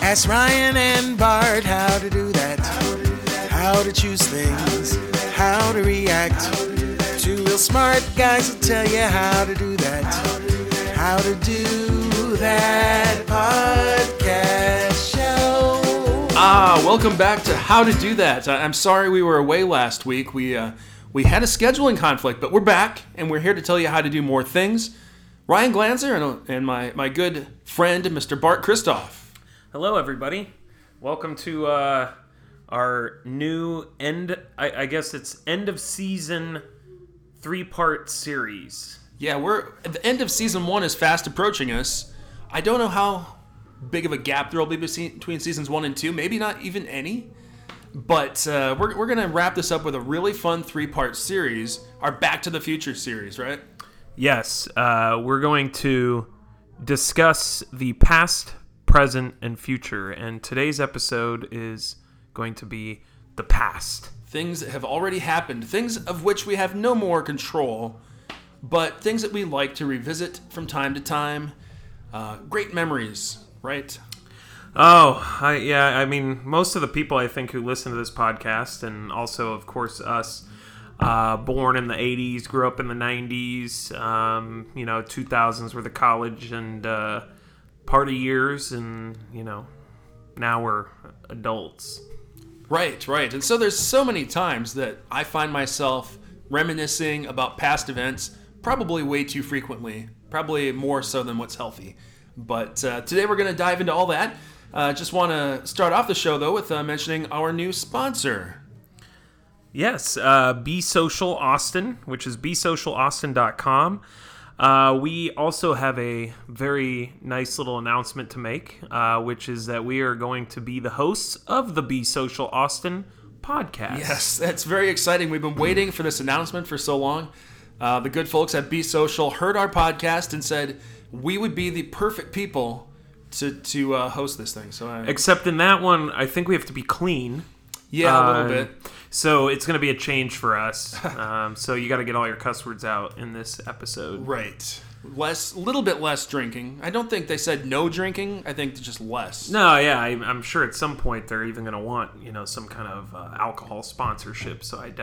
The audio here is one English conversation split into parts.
Ask Ryan and Bart how to do that. How to choose things. How to react. Two real smart guys will tell you how to do that. How to do that podcast show. Welcome back to How to Do That. I'm sorry we were away last week. We had a scheduling conflict, but we're back, and we're here to tell you how to do more things. Ryan Glanzer and my good friend, Mr. Bart Christoph. Hello, everybody. Welcome to our new I guess it's end of season 3-part series. Yeah, the end of season 1 is fast approaching us. I don't know how big of a gap there will be between seasons 1 and 2. Maybe not even any. But we're going to wrap this up with a really fun 3-part series, our Back to the Future series, right? Yes, we're going to discuss the past, present, and future. And today's episode is going to be the past. Things that have already happened, things of which we have no more control, but things that we like to revisit from time to time. Great memories, right? I mean, most of the people I think who listen to this podcast, and also, of course, us, born in the 80s, grew up in the 90s, 2000s were the college and party years, and, now we're adults. Right. And so there's so many times that I find myself reminiscing about past events, probably way too frequently, probably more so than what's healthy. But today we're going to dive into all that. Just want to start off the show, though, with mentioning our new sponsor. Yes, Be Social Austin, which is besocialaustin.com. We also have a very nice little announcement to make, which is that we are going to be the hosts of the Be Social Austin podcast. Yes, that's very exciting. We've been waiting for this announcement for so long. The good folks at Be Social heard our podcast and said we would be the perfect people to host this thing. Except in that one, I think we have to be clean. Yeah, a little bit. So it's going to be a change for us. So you got to get all your cuss words out in this episode. Right. Little bit less drinking. I don't think they said no drinking. I think just less. No, yeah, I'm sure at some point they're even going to want, some kind of alcohol sponsorship. So I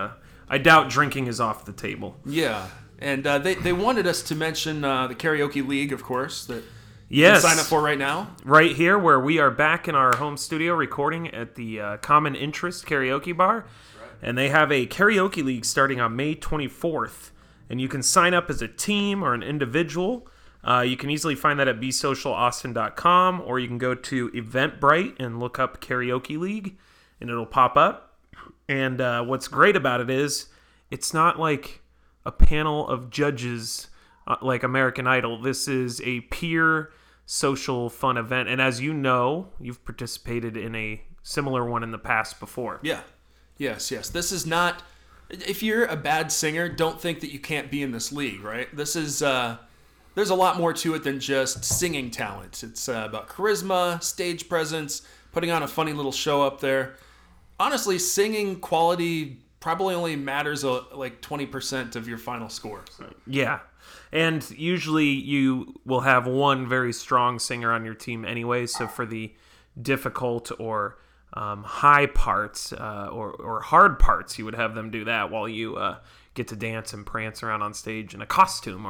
doubt drinking is off the table. Yeah, and they wanted us to mention the Karaoke League, of course, that yes. You can sign up for right now. Right here, where we are back in our home studio recording at the Common Interest Karaoke Bar. Right. And they have a karaoke league starting on May 24th. And you can sign up as a team or an individual. You can easily find that at besocialaustin.com, or you can go to Eventbrite and look up Karaoke League, and it'll pop up. And what's great about it is it's not like a panel of judges like American Idol. This is a peer social fun event. And as you know, you've participated in a similar one in the past before. Yeah. Yes. This is not... If you're a bad singer, don't think that you can't be in this league, right? This is... there's a lot more to it than just singing talent. It's about charisma, stage presence, putting on a funny little show up there. Honestly, singing quality probably only matters like 20% of your final score. So. Yeah. And usually you will have one very strong singer on your team anyway. So for the difficult or high parts or hard parts, you would have them do that while you get to dance and prance around on stage in a costume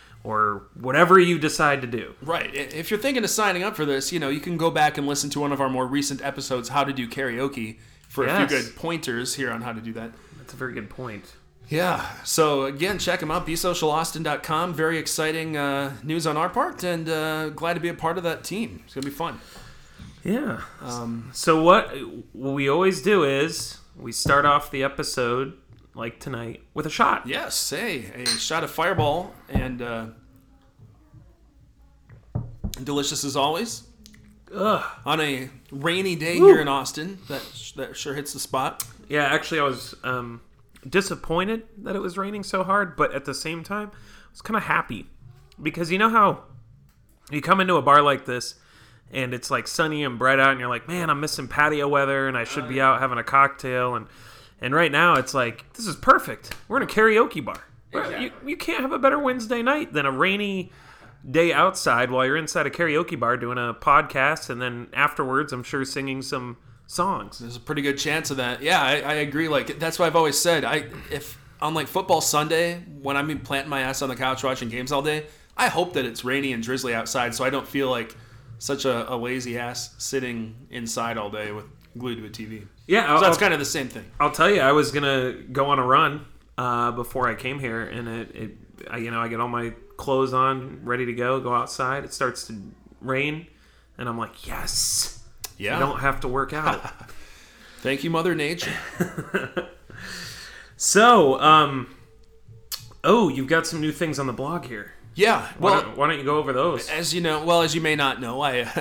or whatever you decide to do. Right. If you're thinking of signing up for this, you can go back and listen to one of our more recent episodes, How to Do Karaoke, for a few good pointers here on how to do that. That's a very good point. Yeah. So, again, check them out, besocialaustin.com. Very exciting news on our part, and glad to be a part of that team. It's going to be fun. Yeah. So what we always do is we start off the episode, like tonight, with a shot. Yes. Hey, a shot of Fireball, and delicious as always. Ugh. On a rainy day here in Austin, that sure hits the spot. Yeah, actually, I was disappointed that it was raining so hard, but at the same time, I was kind of happy. Because you know how you come into a bar like this, and it's like sunny and bright out, and you're like, man, I'm missing patio weather, and I should be out having a cocktail, and right now it's like, this is perfect. We're in a karaoke bar. Exactly. You can't have a better Wednesday night than a rainy day outside while you're inside a karaoke bar doing a podcast, and then afterwards, I'm sure singing some songs. There's a pretty good chance of that. Yeah, I agree. Like, that's what I've always said. If on like football Sunday, when I'm planting my ass on the couch watching games all day, I hope that it's rainy and drizzly outside, so I don't feel like such a lazy ass sitting inside all day with glued to a TV. Yeah, so that's kind of the same thing. I'll tell you, I was gonna go on a run before I came here, and I get all my clothes on, ready to go outside. It starts to rain, and I'm like, yes, I don't have to work out. Thank you, Mother Nature. So, you've got some new things on the blog here. Yeah, well, why don't you go over those? As you know, as you may not know, I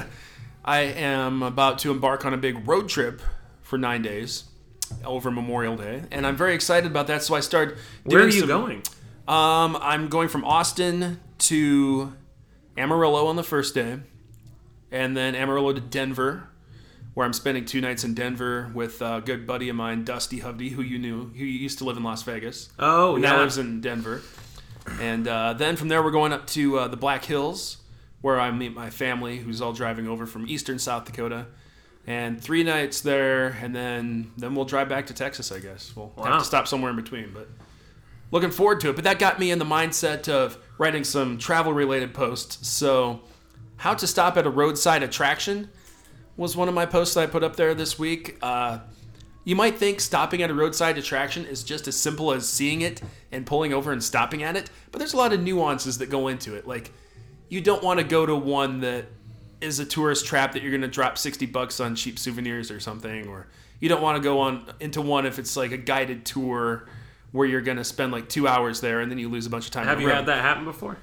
am about to embark on a big road trip for 9 days over Memorial Day, and I'm very excited about that. So I started. Where are you going? I'm going from Austin to Amarillo on the first day, and then Amarillo to Denver, where I'm spending 2 nights in Denver with a good buddy of mine, Dusty Hovde, who you knew, who used to live in Las Vegas. Oh, yeah. Now lives in Denver. And then from there, we're going up to the Black Hills, where I meet my family, who's all driving over from eastern South Dakota. And 3 nights there, and then we'll drive back to Texas, I guess. We'll have to stop somewhere in between, but looking forward to it. But that got me in the mindset of writing some travel-related posts. So how to stop at a roadside attraction was one of my posts that I put up there this week. You might think stopping at a roadside attraction is just as simple as seeing it and pulling over and stopping at it, but there's a lot of nuances that go into it. Like, you don't want to go to one that is a tourist trap that you're going to drop $60 on cheap souvenirs or something, or you don't want to go into one if it's like a guided tour where you're going to spend like 2 hours there and then you lose a bunch of time. Have you had that happen before?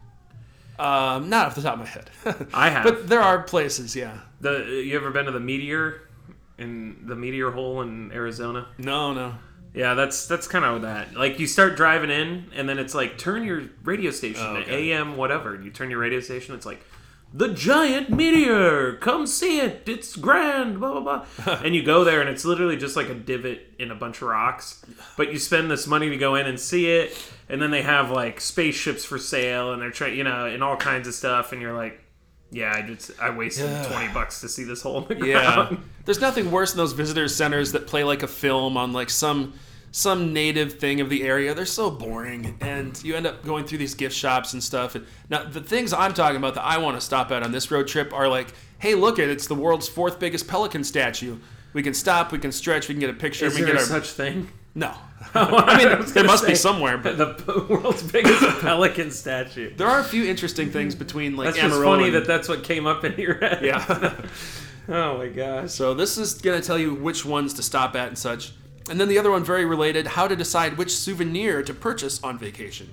Not off the top of my head. I have. But there are places, yeah. You ever been to the Meteor hole in Arizona? No. Yeah, that's kind of that. Like, you start driving in, and then it's like, turn your radio station to AM whatever. And you turn your radio station, it's like, the giant meteor, come see it, it's grand, blah, blah, blah. And you go there, and it's literally just like a divot in a bunch of rocks. But you spend this money to go in and see it, and then they have like spaceships for sale, and they're trying, and all kinds of stuff, and you're like, yeah, I wasted $20 to see this hole in the ground. Yeah. There's nothing worse than those visitor centers that play like a film on like some native thing of the area. They're so boring, and you end up going through these gift shops and stuff. And now the things I'm talking about that I want to stop at on this road trip are like, hey, look it's the world's 4th biggest pelican statue. We can stop, we can stretch, we can get a picture. Is there such thing? No. I mean, there must be somewhere, but the world's biggest pelican statue. There are a few interesting things between like that's Amarillo. That's just funny that's what came up in your head. Yeah. Oh my gosh. So this is going to tell you which ones to stop at and such. And then the other one, very related, how to decide which souvenir to purchase on vacation.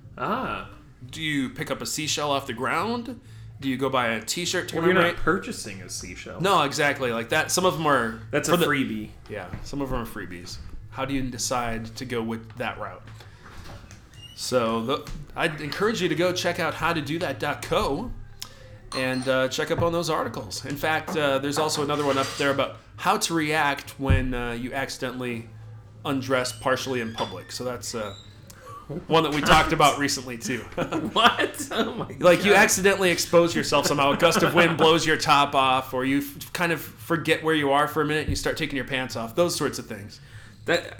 Do you pick up a seashell off the ground? Do you go buy a t-shirt to commemorate? You're not purchasing a seashell. No, exactly. Like that. Some of them are... That's a freebie. Yeah, some of them are freebies. How do you decide to go with that route? So I'd encourage you to go check out howtodothat.co and check up on those articles. In fact, there's also another one up there about how to react when you accidentally undress partially in public. So that's one that we talked about recently too. What? Oh my God. Like, you accidentally expose yourself somehow. A gust of wind blows your top off, or you kind of forget where you are for a minute and you start taking your pants off. Those sorts of things. That,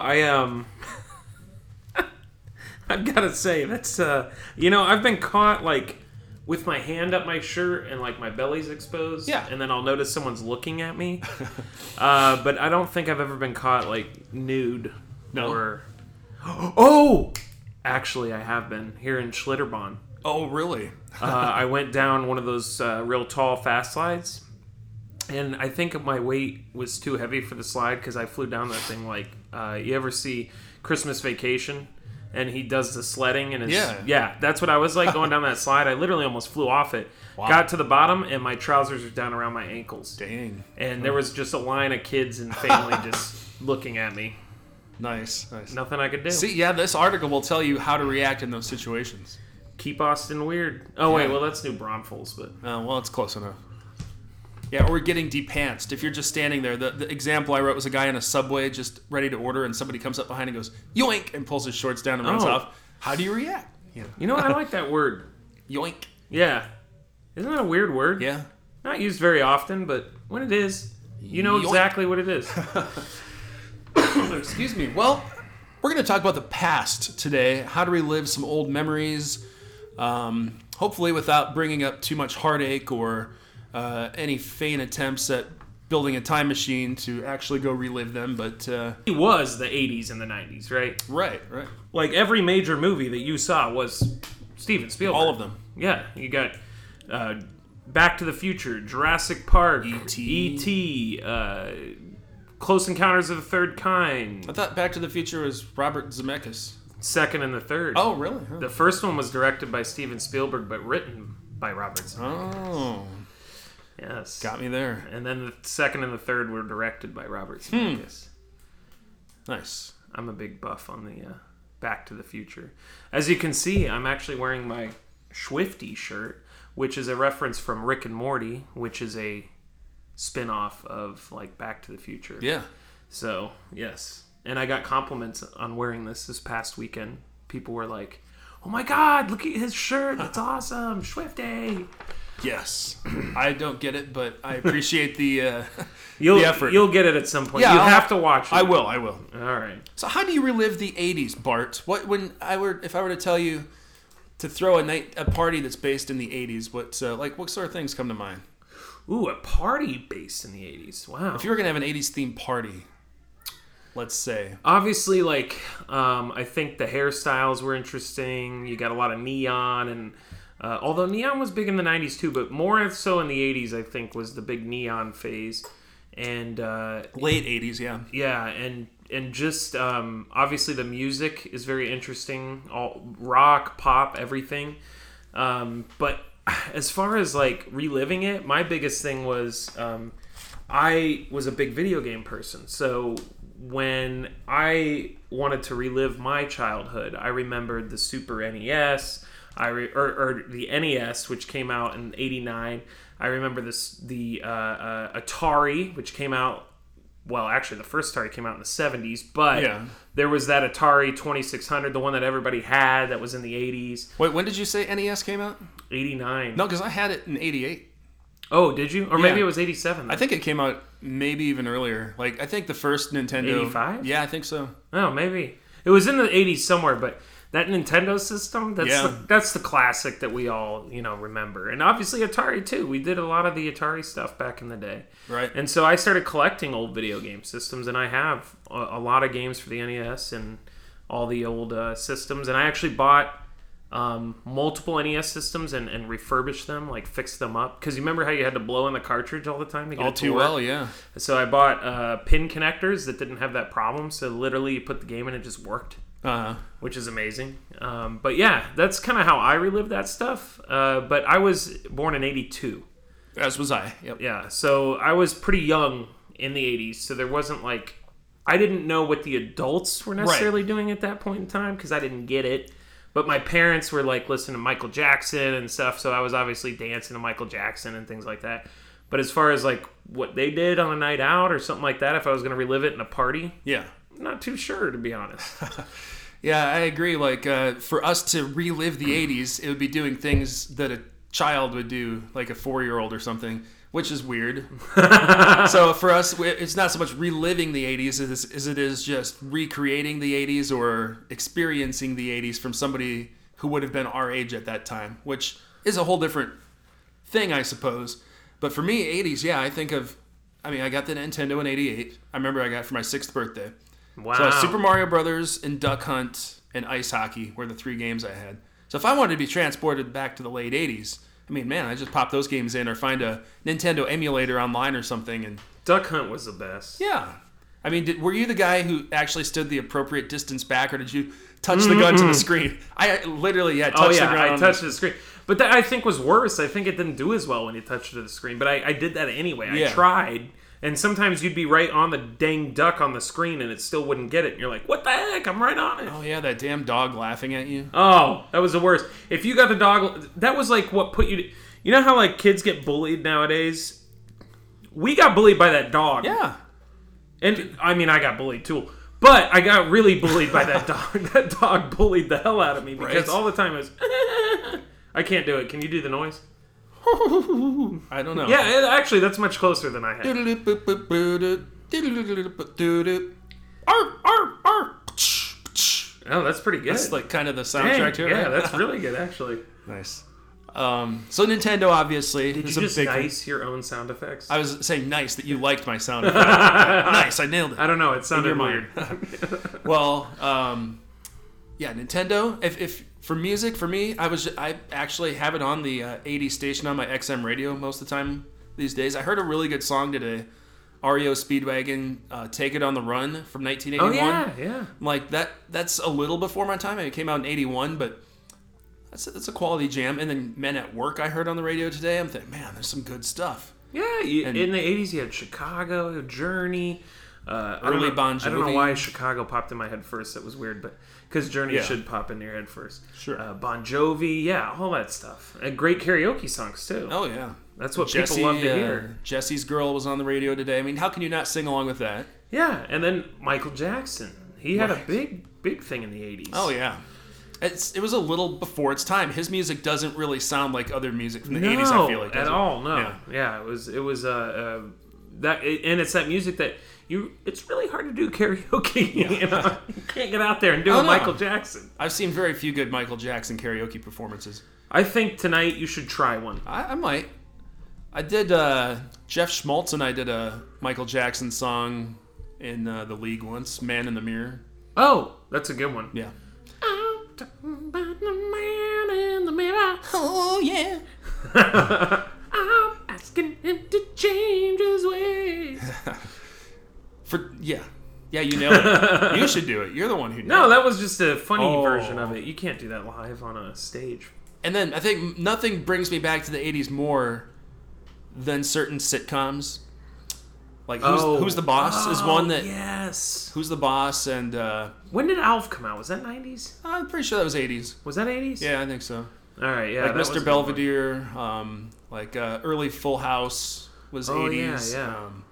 I've got to say, that's, I've been caught, like, with my hand up my shirt and, like, my belly's exposed. Yeah. And then I'll notice someone's looking at me. But I don't think I've ever been caught, like, nude. No. Or... Oh! Actually, I have been, here in Schlitterbahn. Oh, really? I went down one of those real tall fast slides. And I think my weight was too heavy for the slide because I flew down that thing like... you ever see Christmas Vacation? And he does the sledding and it's... Yeah, that's what I was like going down that slide. I literally almost flew off it. Wow. Got to the bottom and my trousers were down around my ankles. Dang. And there was just a line of kids and family just looking at me. Nice. Nothing I could do. See, yeah, this article will tell you how to react in those situations. Keep Austin weird. Oh, wait, well, that's New Braunfels, but... well, it's close enough. Yeah, or getting depantsed. If you're just standing there, the example I wrote was a guy in a Subway just ready to order, and somebody comes up behind and goes, yoink, and pulls his shorts down and runs off. How do you react? You know, I like that word. Yoink. Yeah. Isn't that a weird word? Yeah. Not used very often, but when it is, you know exactly what it is. Excuse me. Well, we're going to talk about the past today, how to relive some old memories, hopefully without bringing up too much heartache or any vain attempts at building a time machine to actually go relive them. But It was the 80s and the 90s, right? right. Like every major movie that you saw was Steven Spielberg. All of them. Yeah, you got Back to the Future, Jurassic Park, E.T., Close Encounters of the Third Kind. I thought Back to the Future was Robert Zemeckis. Second and the third. Oh, really? Huh. The first one was directed by Steven Spielberg, but written by Robert Zemeckis. Oh, Yes. got me there. And then the second and the third were directed by Robert Zemeckis. Nice. I'm a big buff on the Back to the Future. As you can see, I'm actually wearing my Swifty shirt, which is a reference from Rick and Morty, which is a spin-off of like Back to the Future. Yeah. So, yes. And I got compliments on wearing this past weekend. People were like, "Oh my God, look at his shirt. That's awesome. Swifty." Yes. I don't get it, but I appreciate the effort. You'll get it at some point. Yeah, you I'll- have to watch it. I will. All right. So how do you relive the 80s, Bart? If I were to tell you to throw a party that's based in the 80s, what sort of things come to mind? Ooh, a party based in the 80s. Wow. If you were going to have an 80s themed party, let's say. Obviously, I think the hairstyles were interesting. You got a lot of neon, and although neon was big in the 90s too, but more so in the 80s, I think, was the big neon phase. And Late 80s, yeah. yeah, and just obviously the music is very interesting. All rock, pop, everything. But as far as like reliving it, my biggest thing was I was a big video game person. So when I wanted to relive my childhood, I remembered the Super NES, or the NES, which came out in '89. I remember the Atari, which came out. Well, actually, the first Atari came out in the 70s, but Yeah. there was that Atari 2600, the one that everybody had, that was in the 80s. Wait, when did you say NES came out? 89. No, because I had it in 88. Oh, did you? Or maybe Yeah. it was 87. I think it came out maybe even earlier. Like, I think the first Nintendo... 85? Yeah, I think so. Oh, maybe. It was in the 80s somewhere, but that Nintendo system, that's the classic that we all, remember. And obviously Atari, too. We did a lot of the Atari stuff back in the day. Right. And so I started collecting old video game systems, and I have a lot of games for the NES and all the old systems. And I actually bought multiple NES systems and refurbished them, like fixed them up. Because you remember how you had to blow in the cartridge all the time to get All it to too work? well, yeah. So I bought pin connectors that didn't have that problem. So literally you put the game in and it just worked. Which is amazing. But yeah, that's kind of how I relive that stuff. But I was born in 82. As was I. Yep. Yeah, so I was pretty young in the 80s. So there wasn't I didn't know what the adults were necessarily doing at that point in time because I didn't get it. But my parents were listening to Michael Jackson and stuff. So I was obviously dancing to Michael Jackson and things like that. But as far as what they did on a night out or something like that, if I was going to relive it in a party, Yeah. not too sure, to be honest. Yeah, I agree. For us to relive the 80s, it would be doing things that a child would do, like a 4-year-old or something, which is weird. So for us, it's not so much reliving the 80s as it is just recreating the 80s or experiencing the 80s from somebody who would have been our age at that time, which is a whole different thing, I suppose. But for me, 80s, yeah, I got the Nintendo in 88. I remember I got it for my 6th birthday. Wow. So Super Mario Brothers and Duck Hunt and Ice Hockey were the 3 games I had. So if I wanted to be transported back to the late 80s, I just pop those games in or find a Nintendo emulator online or something. And Duck Hunt was the best. yeah. Were you the guy who actually stood the appropriate distance back, or did you touch the gun to the screen? I literally, touched the gun. I touched the screen. But that I think was worse. I think it didn't do as well when you touched it to the screen. But I did that anyway. I tried. And sometimes you'd be right on the dang duck on the screen and it still wouldn't get it. And you're like, what the heck? I'm right on it. Oh, yeah, that damn dog laughing at you. Oh, that was the worst. If you got the dog, that was what put you to, you know how kids get bullied nowadays? We got bullied by that dog. Yeah. And I got bullied too. But I got really bullied by that dog. That dog bullied the hell out of me because all the time it was, I can't do it. Can you do the noise? I don't know. Yeah, actually, that's much closer than I had. Oh, that's pretty good. That's like kind of the soundtrack to it. Yeah, right? that's really good, actually. Nice. So Nintendo obviously Did is you a just big. nice your own sound effects? I was saying nice that you liked my sound effect. Nice, I nailed it. I don't know. It sounded your weird. Well, yeah, Nintendo. If for music, for me, I actually have it on the 80 station on my XM radio most of the time these days. I heard a really good song today, REO Speedwagon, "Take It on the Run" from 1981. Oh yeah. Like that's a little before my time. It came out in 81, but that's a quality jam. And then Men at Work I heard on the radio today. I'm thinking, man, there's some good stuff. Yeah, in the 80s you had Chicago, Journey, Early Bon Jovi. I don't know why Chicago popped in my head first. That was weird, but because Journey Yeah. should pop in your head first. Sure. Bon Jovi, yeah, all that stuff. And great karaoke songs too. Oh yeah, That's what people love to hear. Jesse's Girl was on the radio today. I mean, how can you not sing along with that? Yeah, and then Michael Jackson. He had a Right. big thing in the 80s. Oh yeah. It was a little before its time. His music doesn't really sound like other music from the 80s, I feel like. does at it? all. No. Yeah. Yeah, it was that, and it's that music that it's really hard to do karaoke. You know, you can't get out there and do Oh, a no. Michael Jackson. I've seen very few good Michael Jackson karaoke performances. I think tonight you should try one. I might. I did, Jeff Schmaltz and I did a Michael Jackson song in the league once, Man in the Mirror. Oh, that's a good one. Yeah. I'm talking about the man in the mirror. Oh, yeah. I'm asking him to change his ways. Yeah, you nailed it. You should do it. You're the one who nailed No, it. that was just a funny Oh. version of it. You can't do that live on a stage. And then I think nothing brings me back to the 80s more than certain sitcoms. Like Who's the Boss is one that Yes. Who's the Boss and When did Alf come out? Was that 90s? I'm pretty sure that was 80s. Was that 80s? Yeah, I think so. All right, yeah. Like that was a Mr. good Belvedere, early Full House was Oh, 80s. yeah.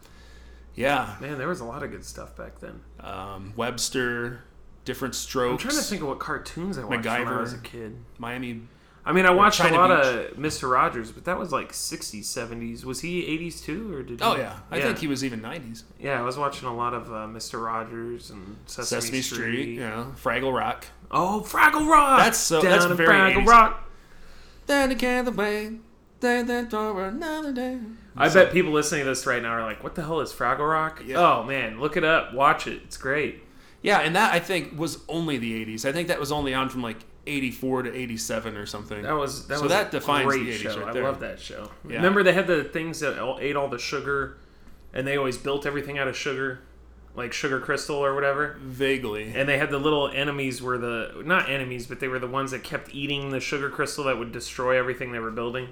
Yeah. one. Man, there was a lot of good stuff back then. Webster, Different Strokes. I'm trying to think of what cartoons I watched when I MacGyver. was a kid. Miami. I mean, I watched a China lot Beach. of Mr. Rogers, but that was like 60s, 70s. Was he 80s too, or did? Oh he... yeah, I think he was even 90s. Yeah, I was watching a lot of Mr. Rogers and Sesame Street. Yeah, Fraggle Rock. Oh, Fraggle Rock! That's Down very in Fraggle 80s. Rock. Then again the way, then for another day. I bet people listening to this right now are like, "What the hell is Fraggle Rock?" Yeah. Oh man, look it up, watch it. It's great. Yeah, and that I think was only the 80s. I think that was only on from like 84 to 87 or something. That was So that a defines great the 80s show. right I there. love that show. Yeah. Remember they had the things that ate all the sugar, and they always built everything out of sugar, like sugar crystal or whatever. Vaguely. And they had the little enemies were not enemies, but they were the ones that kept eating the sugar crystal that would destroy everything they were building.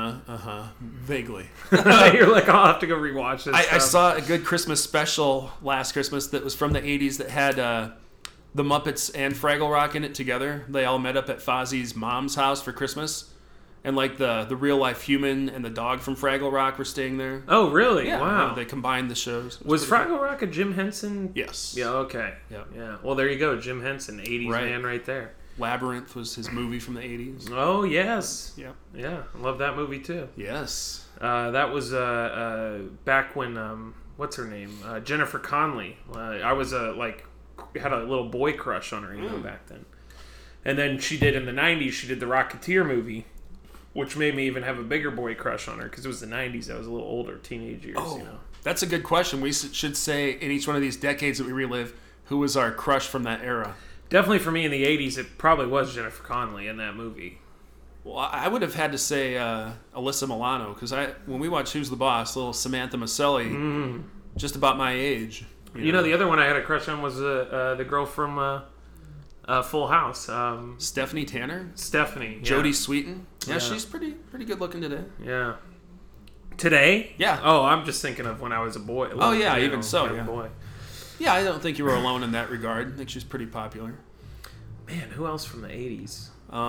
Vaguely. You're like, I'll have to go rewatch this. I saw a good Christmas special last Christmas that was from the 80s that had the Muppets and Fraggle Rock in it together. They all met up at Fozzie's mom's house for Christmas. And like the real life human and the dog from Fraggle Rock were staying there. Oh, really? Yeah, Wow. they combined the shows. It Was pretty Fraggle Rock a Jim Henson? good. Yes. Yeah, okay. Yep. Yeah. Well, there you go. Jim Henson, 80s Right. man right there. Labyrinth was his movie from the 80s. Oh, yes. Yep. Yeah, I love that movie too. Yes. That was back when, what's her name? Jennifer Connelly. I was had a little boy crush on her, back then. And then she did in the 90s, she did the Rocketeer movie, which made me even have a bigger boy crush on her because it was the 90s. I was a little older, teenage years, Oh, that's a good question. We should say in each one of these decades that we relive, who was our crush from that era? Definitely for me in the 80s, it probably was Jennifer Connelly in that movie. Well, I would have had to say Alyssa Milano because when we watched Who's the Boss, little Samantha Maselli, just about my age. You know, the other one I had a crush on was the girl from Full House. Stephanie Tanner, Stephanie. Yeah. Jodie Sweetin. Yeah, Yeah. she's pretty good looking today. Yeah. Today? Yeah. Oh, I'm just thinking of when I was a boy. Oh, yeah, even so, young yeah. boy. Yeah, I don't think you were alone in that regard. I think she's pretty popular. Man, who else from the 80s?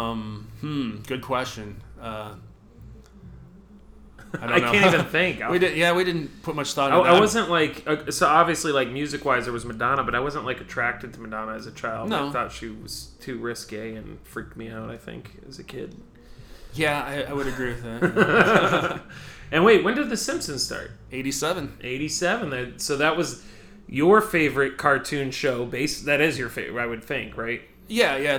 Good question. I I don't know. can't even think. we didn't put much thought into I that. wasn't like so obviously like music wise there was Madonna, but I wasn't like attracted to Madonna as a child. No. I thought she was too risque and freaked me out. I think as a kid. Yeah, I would agree with that. And wait, when did The Simpsons start? 87. 87. So that was your favorite cartoon show. That is your favorite, I would think, right? Yeah.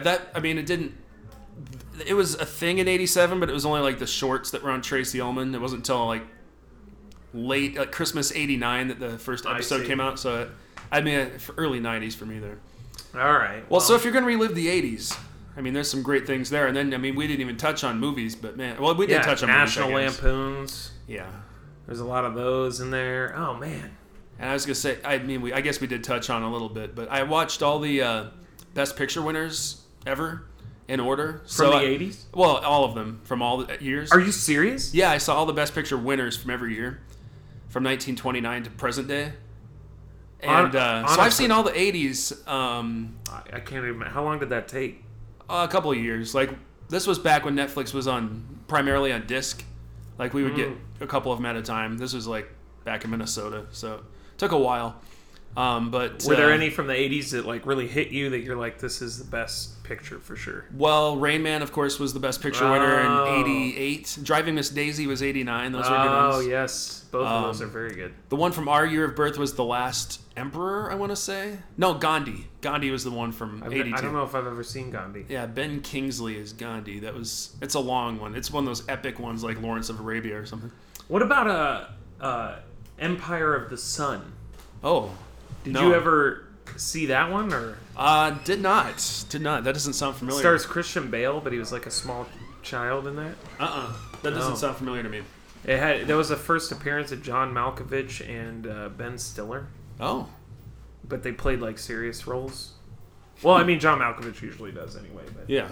It was a thing in 87, but it was only like the shorts that were on Tracy Ullman. It wasn't until like late, like Christmas 89 that the first episode came out. So, early 90s for me there. All right. Well, so if you're going to relive the 80s, I mean, there's some great things there. And then, I mean, we didn't even touch on movies, but man, well, we did touch on National movies, Lampoons. Yeah. There's a lot of those in there. Oh, man. And I was going to say, I guess we did touch on a little bit, but I watched all the Best Picture winners ever in order. From the 80s? Well, all of them from all the years. Are you serious? Yeah, I saw all the Best Picture winners from every year, from 1929 to present day. And so I've seen all the 80s. I can't even. How long did that take? A couple of years. Like, this was back when Netflix was primarily on disc. Like, we would get a couple of them at a time. This was like back in Minnesota, so it took a while. But were there any from the 80s that like really hit you that you're like, this is the best picture for sure? Well, Rain Man, of course, was the Best Picture winner in 88. Driving Miss Daisy was 89. Those were good ones. Oh, yes. Both of those are very good. The one from our year of birth was The Last Emperor, I want to say. No, Gandhi. Gandhi was the one from 82. I don't know if I've ever seen Gandhi. Yeah, Ben Kingsley is Gandhi. It's a long one. It's one of those epic ones like Lawrence of Arabia or something. What about Empire of the Sun? Oh, Did you ever see that one? Or did not. That doesn't sound familiar. Stars Christian Bale, but he was like a small child in that. That doesn't sound familiar to me. There was the first appearance of John Malkovich and Ben Stiller. Oh, but they played like serious roles. Well, I mean, John Malkovich usually does anyway. But. Yeah.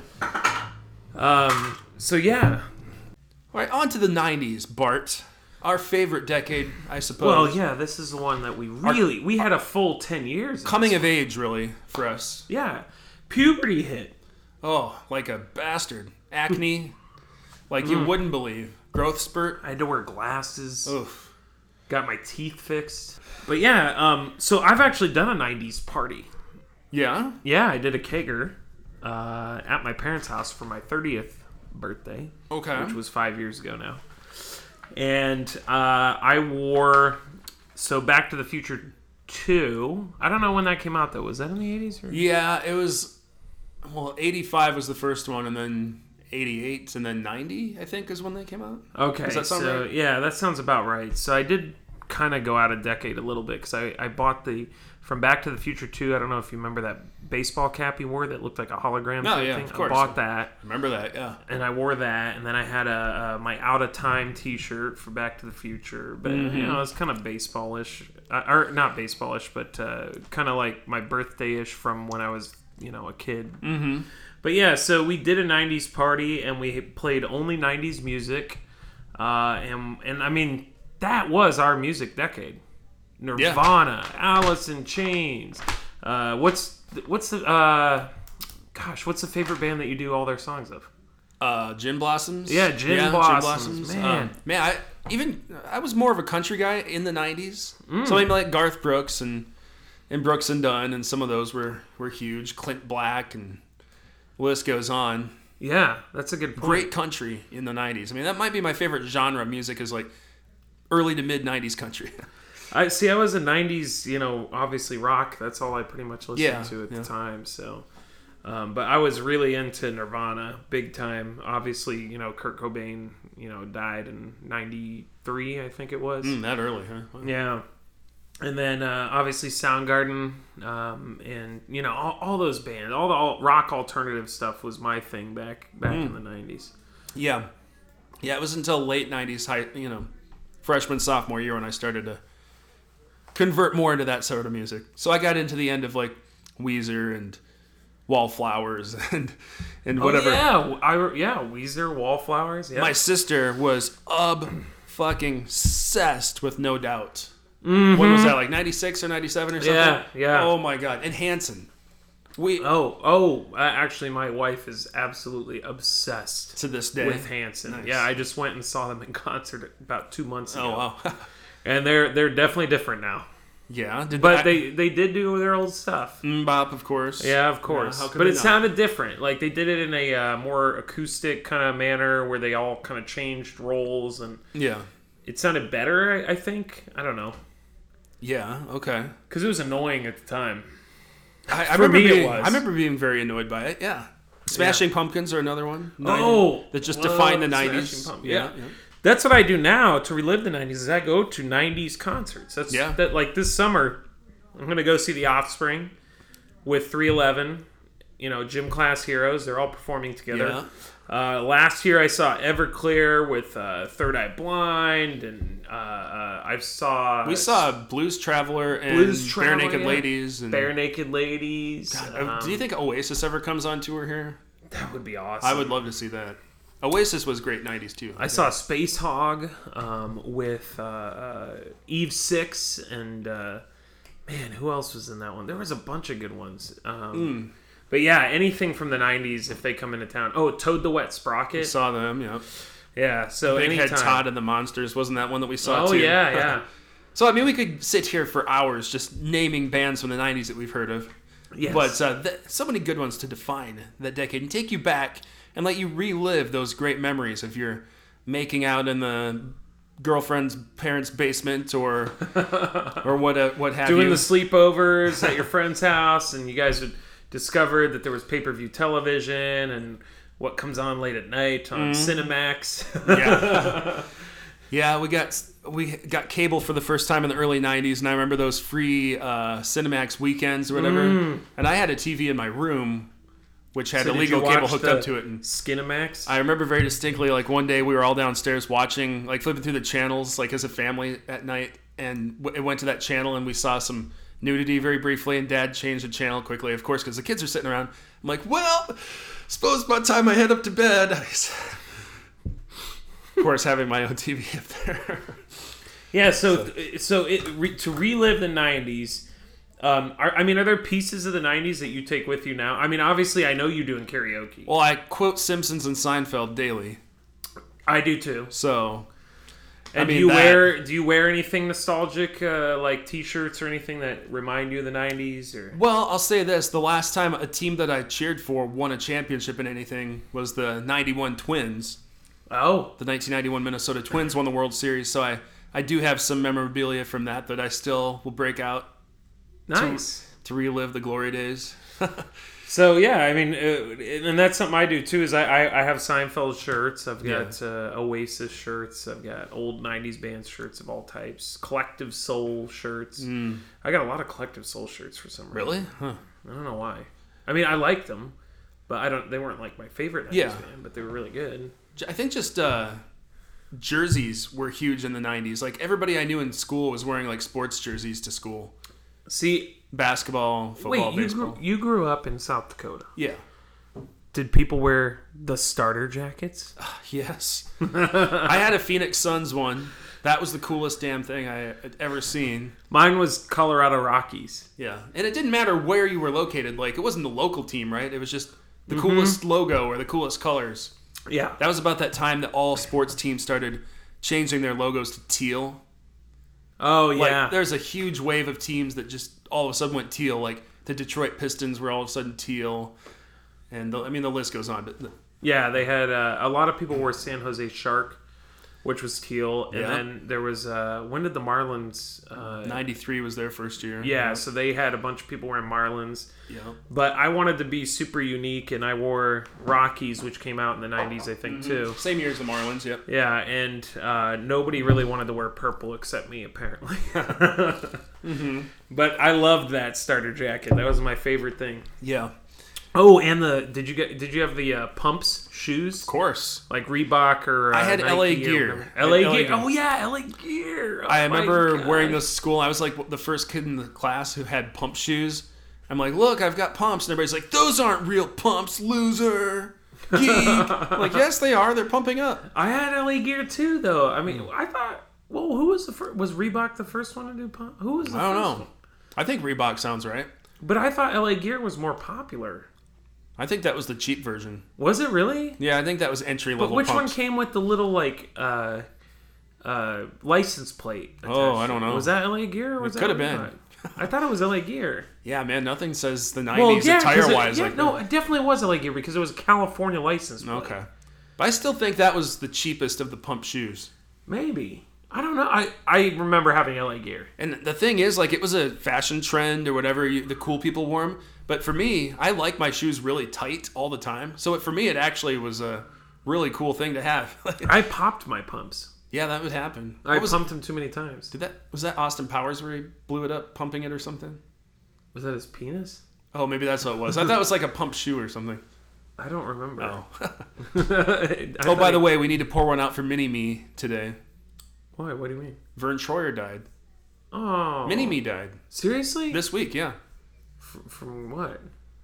So yeah. All right, on to the 90s, Bart. Our favorite decade, I suppose. Well, yeah, this is the one that we had a full 10 years. Coming of age, really, for us. Yeah. Puberty hit. Oh, like a bastard. Acne, like you wouldn't believe. Growth spurt. I had to wear glasses. Oof. Got my teeth fixed. But yeah, so I've actually done a 90s party. Yeah? Yeah, I did a kegger at my parents' house for my 30th birthday. Okay. Which was 5 years ago now. And I wore... So Back to the Future 2. I don't know when that came out, though. Was that in the 80s? Or? Yeah, it was... Well, 85 was the first one, and then 88, and then 90, I think, is when they came out. Okay. Does that sound right? Yeah, that sounds about right. So I did kind of go out a decade a little bit, because I bought from Back to the Future 2, I don't know if you remember that baseball cap he wore that looked like a hologram thing. Of course. I bought that. Remember that, yeah. And I wore that, and then I had my Out of Time t-shirt for Back to the Future. But, it's kind of baseball-ish. Or not baseball-ish, but kind of like my birthday-ish from when I was, a kid. Mm-hmm. But yeah, so we did a 90s party, and we played only 90s music. And I mean, that was our music decade. Nirvana, Alice in Chains. What's the favorite band that you do all their songs of? Gin Blossoms. Yeah, Gin Blossoms. Man, I was more of a country guy in the 90s. So maybe like Garth Brooks and Brooks and Dunn, and some of those were huge. Clint Black, and the list goes on. Yeah, that's a good point. Great country in the 90s. I mean, that might be my favorite genre of music, is like early to mid 90s country. I was a 90s, obviously rock. That's all I pretty much listened to at the time. So, but I was really into Nirvana big time. Obviously, Kurt Cobain, died in 93, I think it was. That early, huh? Wow. Yeah. And then obviously Soundgarden, and all those bands, all the rock alternative stuff was my thing back in the 90s. Yeah, it was until late 90s, freshman sophomore year when I started to convert more into that sort of music. So I got into the end of like Weezer and Wallflowers and whatever. Weezer, Wallflowers. Yeah. My sister was fucking obsessed with No Doubt. Mm-hmm. When was that, like 96 or 97 or something? Yeah. Oh my God. And Hanson. Actually, my wife is absolutely obsessed to this day with Hanson. Nice. Yeah, I just went and saw them in concert about 2 months ago. Oh wow. And they're definitely different now. Yeah, But they did do their old stuff. Bop, of course. Yeah, of course. how could But they it not? sounded different. Like they did it in a more acoustic kind of manner where they all kind of changed roles, and Yeah. it sounded better. I think. I don't know, Yeah. Okay. because it was annoying at the time. I For remember me, it being, was. I remember being very annoyed by it. Yeah. Smashing Pumpkins are another one. That just love defined the Smashing 90s. Pumpkins. Yeah. That's what I do now to relive the 90s. Is I go to 90s concerts. That like this summer, I'm gonna go see the Offspring with 311. Gym Class Heroes. They're all performing together. Last year I saw Everclear with Third Eye Blind, and we saw Blues Traveler and Bare Naked Ladies. And Bare Naked Ladies. do you think Oasis ever comes on tour here? That would be awesome. I would love to see that. Oasis was great 90s too. I saw Space Hog with Eve 6 and man, who else was in that one? There was a bunch of good ones. But yeah, anything from the 90s if they come into town. Oh, Toad the Wet Sprocket. Saw them, yeah. Yeah, so Big anytime. Head Todd and the Monsters, wasn't that one that we saw Oh too? yeah. So I mean, we could sit here for hours just naming bands from the 90s that we've heard of. Yes. But so many good ones to define that decade and take you back and let you relive those great memories of your making out in the girlfriend's parents' basement or what have you. Doing the sleepovers at your friend's house, and you guys would discover that there was pay-per-view television and what comes on late at night on Cinemax. Yeah, we got cable for the first time in the early 90s, and I remember those free Cinemax weekends or whatever. And I had a TV in my room which had So did illegal you cable watch hooked the up to it. And Skinamax? I remember very distinctly, like one day we were all downstairs watching, like flipping through the channels, like as a family at night, and it went to that channel and we saw some nudity very briefly, and Dad changed the channel quickly, of course, because the kids are sitting around. I'm like, well, suppose by the time I head up to bed, of course, having my own TV up there. Yeah, so to relive the 90s, are there pieces of the 90s that you take with you now? I mean, obviously, I know you do in karaoke. Well, I quote Simpsons and Seinfeld daily. I do too. So, and do you wear anything nostalgic, like T-shirts or anything that remind you of the 90s? Or well, I'll say this: the last time a team that I cheered for won a championship in anything was the '91 Twins. Oh, The 1991 Minnesota Twins won the World Series, so I do have some memorabilia from that I still will break out. nice. To relive the glory days. So yeah, I mean, and that's something I do too. Is I have Seinfeld shirts. I've got Oasis shirts. I've got old '90s band shirts of all types. Collective Soul shirts. I got a lot of Collective Soul shirts for some reason. Really? Huh. I don't know why. I mean, I liked them, but they weren't like my favorite 90s band, but they were really good. I think just jerseys were huge in the 90s. Like everybody I knew in school was wearing like sports jerseys to school. See, Basketball, football, wait, baseball. you grew up in South Dakota. Yeah. Did people wear the starter jackets? Yes. I had a Phoenix Suns one. That was the coolest damn thing I had ever seen. Mine was Colorado Rockies. Yeah. And it didn't matter where you were located. Like, it wasn't the local team, right? It was just the coolest logo or the coolest colors. Yeah. That was about that time that all sports teams started changing their logos to teal. Oh, yeah. Like, there's a huge wave of teams that just all of a sudden went teal. Like, the Detroit Pistons were all of a sudden teal. And, the list goes on. But Yeah, they had a lot of people wore San Jose Shark, which was teal. And Yeah. then there was, when did the Marlins... 93 was their first year. Yeah, so they had a bunch of people wearing Marlins. Yeah. But I wanted to be super unique, and I wore Rockies, which came out in the 90s, I think, too. Same year as the Marlins, yep. Yeah, and nobody really wanted to wear purple except me, apparently. But I loved that starter jacket. That was my favorite thing. Yeah. Oh, and did you have the pumps shoes? Of course. Like Reebok or I had Nike LA or Gear. whatever. I had LA LA Gear. Gear. Oh yeah, LA Gear. Oh, I remember my wearing God. those to school. I was like the first kid in the class who had pump shoes. I'm like, look, I've got pumps. And everybody's like, those aren't real pumps, loser. Geek. I'm like, yes, they are. They're pumping up. I had LA Gear too, though. I mean, I thought, well, who was the first? Was Reebok the first one to do pump? Who was the I don't first know. one? I think Reebok sounds right. But I thought LA Gear was more popular. I think that was the cheap version. Was it really? Yeah, I think that was entry level. But which one pumps. came with the little like license plate. Oh, I don't know. Was that LA Gear? Or was It could have that been. I thought it was LA Gear. Yeah, man, nothing says the 90s Well, yeah, attire-wise. it definitely was LA Gear because it was a California license plate. Okay. But I still think that was the cheapest of the pump shoes. Maybe. I don't know. I remember having LA Gear. And the thing is, like, it was a fashion trend or whatever the cool people wore them. But for me, I like my shoes really tight all the time. So for me, it actually was a really cool thing to have. I popped my pumps. Yeah, that would happen. I pumped them too many times. Was that Austin Powers where he blew it up, pumping it or something? Was that his penis? Oh, maybe that's what it was. I thought it was like a pump shoe or something. I don't remember. Oh. By the way, we need to pour one out for Mini-Me today. Why? What do you mean? Vern Troyer died. Oh. Mini-Me died. Seriously? This week, yeah. From what?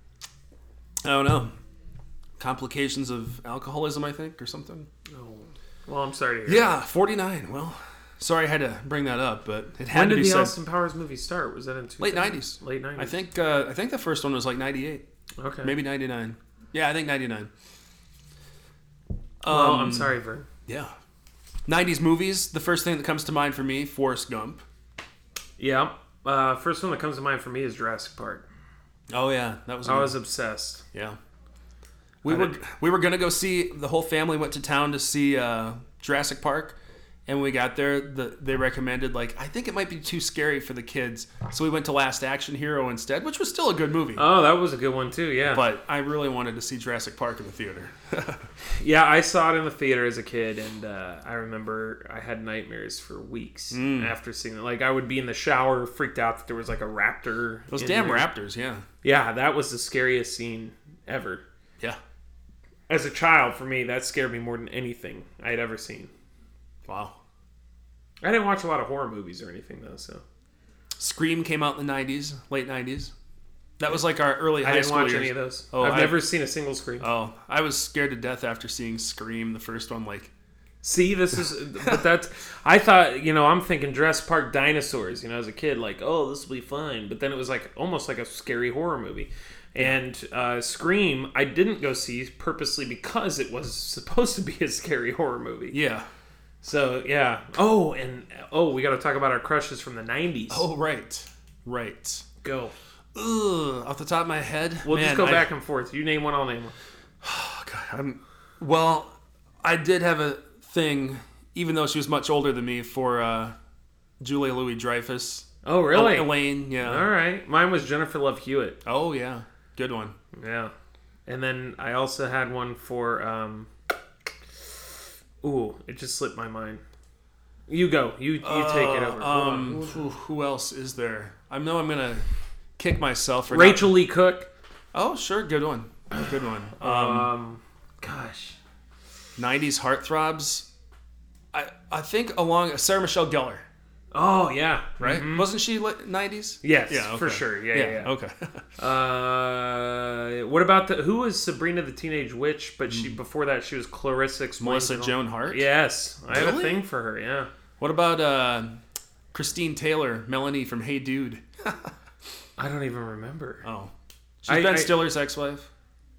I don't know. Complications of alcoholism, I think, or something. Oh. Well, I'm sorry to hear Yeah, 49. Well, sorry I had to bring that up, but it had when to be did the said. Austin Powers movie start? Was that in Late 90s. Late 90s. I think the first one was like 98. Okay. Maybe 99. Yeah, I think 99. Well, I'm sorry, Vern. Yeah. 90s movies, the first thing that comes to mind for me, Forrest Gump. Yeah. First one that comes to mind for me is Jurassic Park. Oh yeah, that was. I was obsessed. Yeah. We were gonna go see. The whole family went to town to see Jurassic Park, and when we got there, they recommended, like, I think it might be too scary for the kids, so we went to Last Action Hero instead, which was still a good movie. Oh, that was a good one too. Yeah. But I really wanted to see Jurassic Park in the theater. Yeah, I saw it in the theater as a kid, and I remember I had nightmares for weeks after seeing it. Like, I would be in the shower, freaked out that there was like a raptor. Those in damn there. raptors, yeah. Yeah, that was the scariest scene ever. Yeah. As a child, for me, that scared me more than anything I had ever seen. Wow. I didn't watch a lot of horror movies or anything, though, so. Scream came out in the 90s, late 90s. That was like our early high school I didn't watch years. any of those. Oh, I've never seen a single Scream. Oh, I was scared to death after seeing Scream, the first one, like... See, this is, but that's, I thought, I'm thinking Jurassic Park dinosaurs, as a kid, like, oh, this will be fun. But then it was like, almost like a scary horror movie. And Scream, I didn't go see purposely because it was supposed to be a scary horror movie. Yeah. So, yeah. Oh, we got to talk about our crushes from the 90s. Oh, right. Go. Ugh, off the top of my head, We'll just go back and forth. You name one, I'll name one. Oh, God, I did have a thing, even though she was much older than me, for Julia Louis-Dreyfus. Oh, really? Elaine, yeah. All right. Mine was Jennifer Love Hewitt. Oh, yeah. Good one. Yeah. And then I also had one for, it just slipped my mind. You go. You take it over. Who else is there? I know I'm going to kick myself for Rachel Lee Cook. Oh, sure. Good one. Good one. Gosh. 90s heartthrobs. I think along Sarah Michelle Gellar. Oh, yeah. Right? Mm-hmm. Wasn't she 90s? Yes, yeah, okay. for sure. Yeah. Okay. What about who was Sabrina the Teenage Witch? But before that, she was Clarissa Explains. Melissa Joan Hart? Yes. I have a Really? thing for her, yeah. What about Christine Taylor, Melanie from Hey Dude? I don't even remember. Oh. She's Ben Stiller's ex-wife?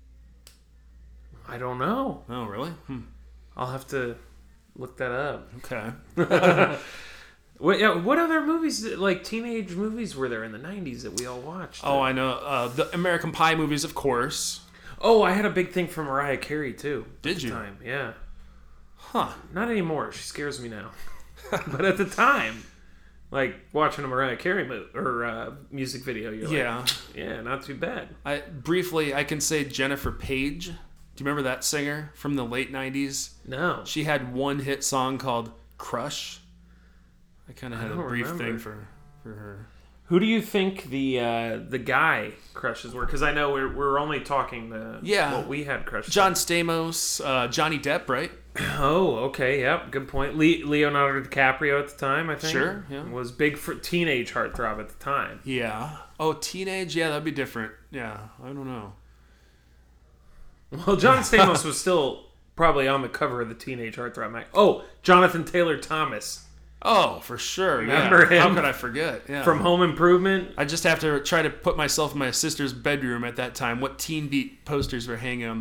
I don't know. Oh, really? I'll have to look that up. Okay. What other movies, like teenage movies, were there in the 90s that we all watched? Oh, I know. The American Pie movies, of course. Oh, I had a big thing for Mariah Carey, too. Did you? Time. Yeah. Huh. Not anymore. She scares me now. But at the time, like watching a Mariah Carey music video, you're like, yeah, not too bad. I can say Jennifer Page. Do you remember that singer from the late 90s? No. She had one hit song called Crush. I kind of had a brief thing for her. Who do you think the guy crushes were? Because I know we're only talking what we had crushes. John Stamos, Johnny Depp, right? Oh, okay, yep, good point. Leonardo DiCaprio at the time, I think. Sure, yeah. Was big for teenage heartthrob at the time. Yeah. Oh, teenage? Yeah, that'd be different. Yeah, I don't know. Well, John Stamos was still probably on the cover of the Teenage Heartthrob mag. Oh, Jonathan Taylor Thomas. Oh, for sure. Remember him? How could I forget? Yeah. From Home Improvement. I just have to try to put myself in my sister's bedroom at that time. What Teen Beat posters were hanging on the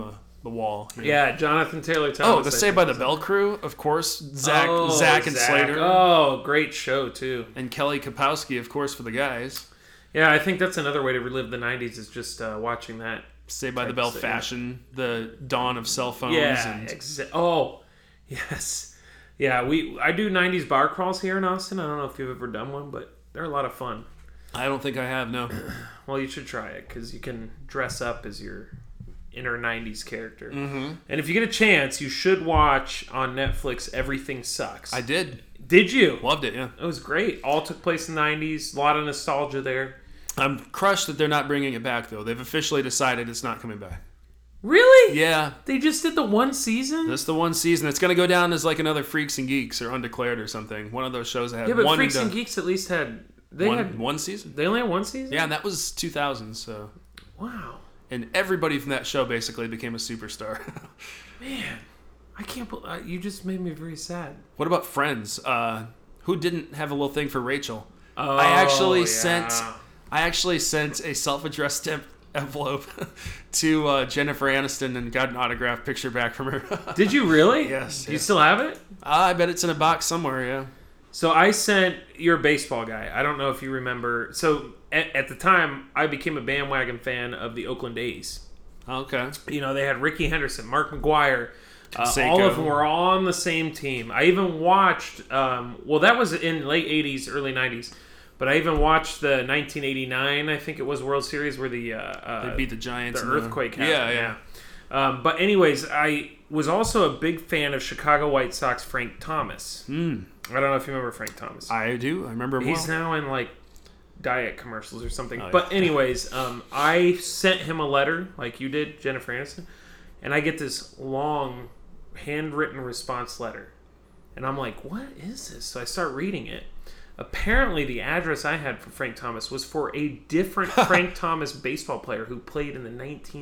the wall. Yeah, Jonathan Taylor Thomas. Oh, the Saved by the Bell crew, of course. Zach and Slater. Oh, great show, too. And Kelly Kapowski, of course, for the guys. Yeah, I think that's another way to relive the 90s is just watching that. Saved by the Bell fashion, the dawn of cell phones. Yeah, oh, yes. Yeah, I do 90s bar crawls here in Austin. I don't know if you've ever done one, but they're a lot of fun. I don't think I have, no. Well, you should try it because you can dress up as your inner 90s character. Mm-hmm. And if you get a chance, you should watch on Netflix Everything Sucks. I did. Did you? Loved it, yeah. It was great. All took place in the 90s. A lot of nostalgia there. I'm crushed that they're not bringing it back, though. They've officially decided it's not coming back. Really? Yeah. They just did the one season? That's the one season. It's going to go down as like another Freaks and Geeks or Undeclared or something. One of those shows that had but Freaks and Geeks at least had... One season. They only had one season? Yeah, and that was 2000, so... Wow. And everybody from that show basically became a superstar. Man, I can't believe... you just made me very sad. What about Friends? Who didn't have a little thing for Rachel? Oh, I actually sent a self-addressed envelope to Jennifer Aniston and got an autographed picture back from her. Did you really? Yes. Do you still have it? I bet it's in a box somewhere, yeah. So I sent... You're a baseball guy. I don't know if you remember. So at the time, I became a bandwagon fan of the Oakland A's. Okay. You know, they had Ricky Henderson, Mark McGwire. Canseco. All of them were on the same team. I even watched... that was in late 80s, early 90s. But I even watched the 1989, I think it was, World Series where they beat the Giants. The earthquake happened. Yeah. But anyways, I was also a big fan of Chicago White Sox Frank Thomas. I don't know if you remember Frank Thomas. I do. I remember him He's well. now in like diet commercials or something. Oh, but yeah. anyways, I sent him a letter like you did, Jennifer Aniston, and I get this long handwritten response letter. And I'm like, what is this? So I start reading it. Apparently, the address I had for Frank Thomas was for a different Frank Thomas baseball player who played in the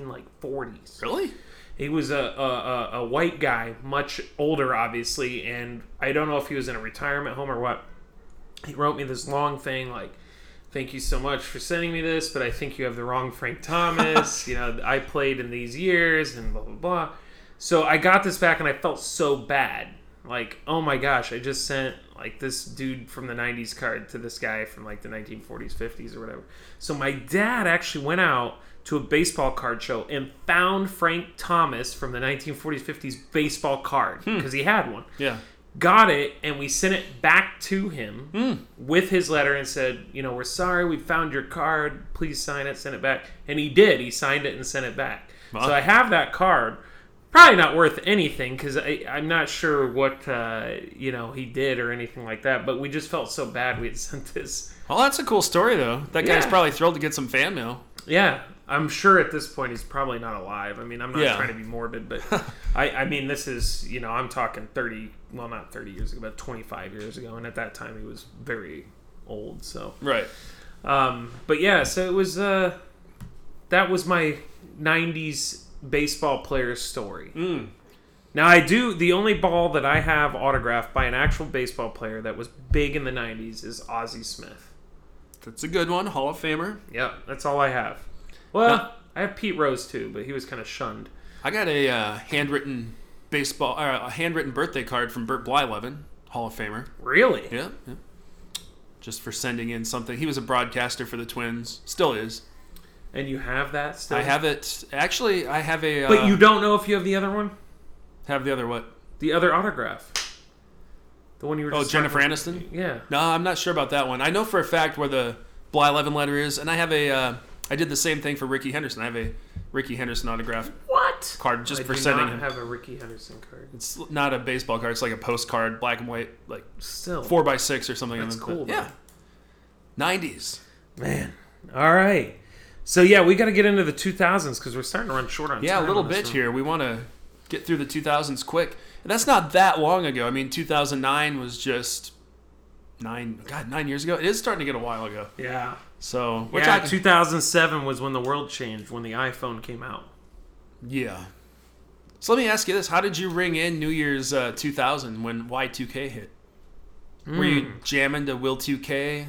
1940s. Really? He was a white guy, much older, obviously, and I don't know if he was in a retirement home or what. He wrote me this long thing like, thank you so much for sending me this, but I think you have the wrong Frank Thomas. I played in these years and blah, blah, blah. So I got this back and I felt so bad. Like, oh my gosh, I just sent like this dude from the 90s card to this guy from like the 1940s, 50s or whatever. So my dad actually went out to a baseball card show and found Frank Thomas from the 1940s, 50s baseball card because he had one. Yeah. Got it, and we sent it back to him with his letter and said, we're sorry, we found your card. Please sign it, send it back. And he did. He signed it and sent it back. Wow. So I have that card. Probably not worth anything because I'm not sure what he did or anything like that. But we just felt so bad we had sent this. Well, that's a cool story, though. That guy's Yeah. probably thrilled to get some fan mail. Yeah, I'm sure at this point he's probably not alive. I mean, I'm not trying to be morbid, but I mean, this is, I'm talking 30, well, not 30 years ago, but 25 years ago. And at that time, he was very old. So, Right. but yeah, so it was, that was my 90s baseball player's story. Now, the only ball that I have autographed by an actual baseball player that was big in the 90s is Ozzie Smith. That's a good one. Hall of Famer. Yep, that's all I have. Well, I have Pete Rose too, but he was kind of shunned. I got a handwritten birthday card from Bert Blyleven, Hall of Famer. Really? Yeah. Just for sending in something. He was a broadcaster for the Twins. Still is. And you have that still? I have it. Actually, I have a... But you don't know if you have the other one? Have the other what? The other autograph. The one you were just Jennifer talking Aniston? about. Yeah. No, I'm not sure about that one. I know for a fact where the Blyleven letter is, and I have I did the same thing for Ricky Henderson. I have a Ricky Henderson autograph What? card just for I sending do him. not have a Ricky Henderson card. It's not a baseball card. It's like a postcard, black and white, like Still. 4x6 or something. That's cool, though. Yeah. 90s. Man. All right. So, yeah, we got to get into the 2000s because we're starting to run short on time. Yeah, a little on this bit one. here. We want to get through the 2000s quick. And that's not that long ago. I mean, 2009 was just 9 years ago. It is starting to get a while ago. Yeah. So, we're Yeah, talking... 2007 was when the world changed, when the iPhone came out. Yeah. So let me ask you this. How did you ring in New Year's 2000 when Y2K hit? Were you jamming to Will 2K?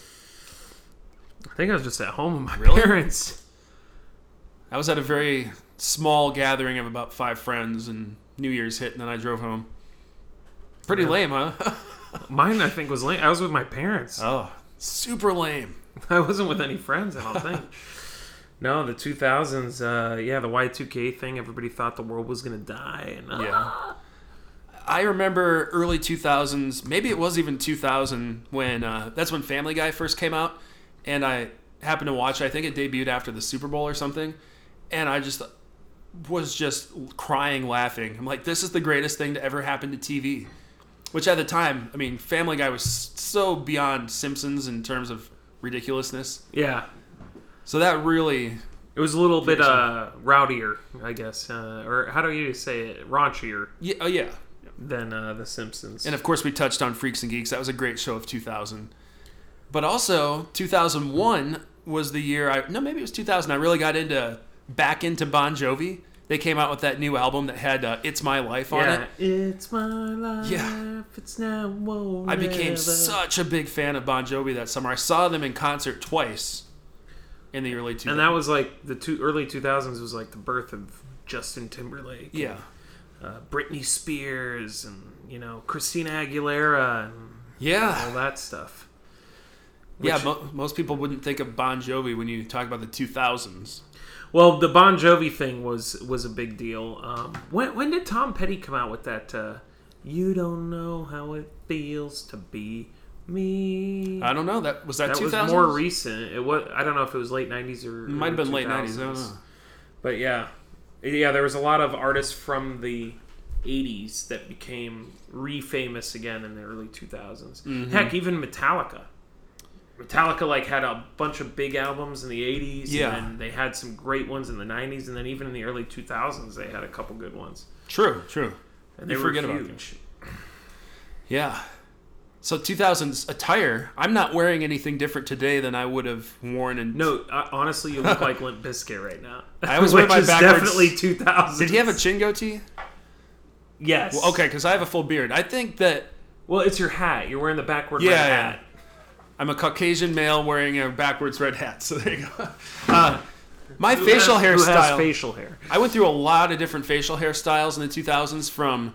I think I was just at home with my Really? parents. I was at a very small gathering of about 5 friends, and New Year's hit, and then I drove home. Pretty lame, huh? Mine, I think, was lame. I was with my parents. Oh, super lame. I wasn't with any friends, I don't think. No, the 2000s, the Y2K thing, everybody thought the world was going to die. And, Yeah. I remember early 2000s, maybe it was even 2000, when that's when Family Guy first came out, and I happened to watch it. I think it debuted after the Super Bowl or something, and I was just crying laughing. I'm like, this is the greatest thing to ever happen to TV. Which at the time, I mean, Family Guy was so beyond Simpsons in terms of ridiculousness. Yeah. So that really... It was a little bit rowdier, I guess. Or how do you say it? Raunchier. Yeah, oh, yeah. Than The Simpsons. And of course, we touched on Freaks and Geeks. That was a great show of 2000. But also, 2001 was the year maybe it was 2000. I really got back into Bon Jovi. They came out with that new album that had "It's My Life" on it. It's my life. Yeah. It's now or never. I became such a big fan of Bon Jovi that summer. I saw them in concert twice in the early 2000s. And that was like the early 2000s was like the birth of Justin Timberlake. Yeah. Britney Spears and, Christina Aguilera and all that stuff. Most people wouldn't think of Bon Jovi when you talk about the 2000s. Well, the Bon Jovi thing was a big deal. When did Tom Petty come out with that, You Don't Know How It Feels to Be Me? I don't know. Was that 2000s? That was more recent. I don't know if it was late 90s or it might have been 2000s. late 90s. I don't know. But yeah, there was a lot of artists from the 80s that became re-famous again in the early 2000s. Mm-hmm. Heck, even Metallica. Metallica had a bunch of big albums in the 80s, and they had some great ones in the 90s, and then even in the early 2000s they had a couple good ones. True. And they were forget huge. About them. Yeah. So 2000s attire, I'm not wearing anything different today than I would have worn in... No, honestly, you look like Limp Bizkit right now. I was wearing my backwards... definitely 2000s. Did he have a chin goatee? Yes. Well, okay, because I have a full beard. I think that... Well, it's your hat. You're wearing the backward red hat. I'm a Caucasian male wearing a backwards red hat, so there you go. My facial hairstyle... Who has facial hair? I went through a lot of different facial hairstyles in the 2000s, from...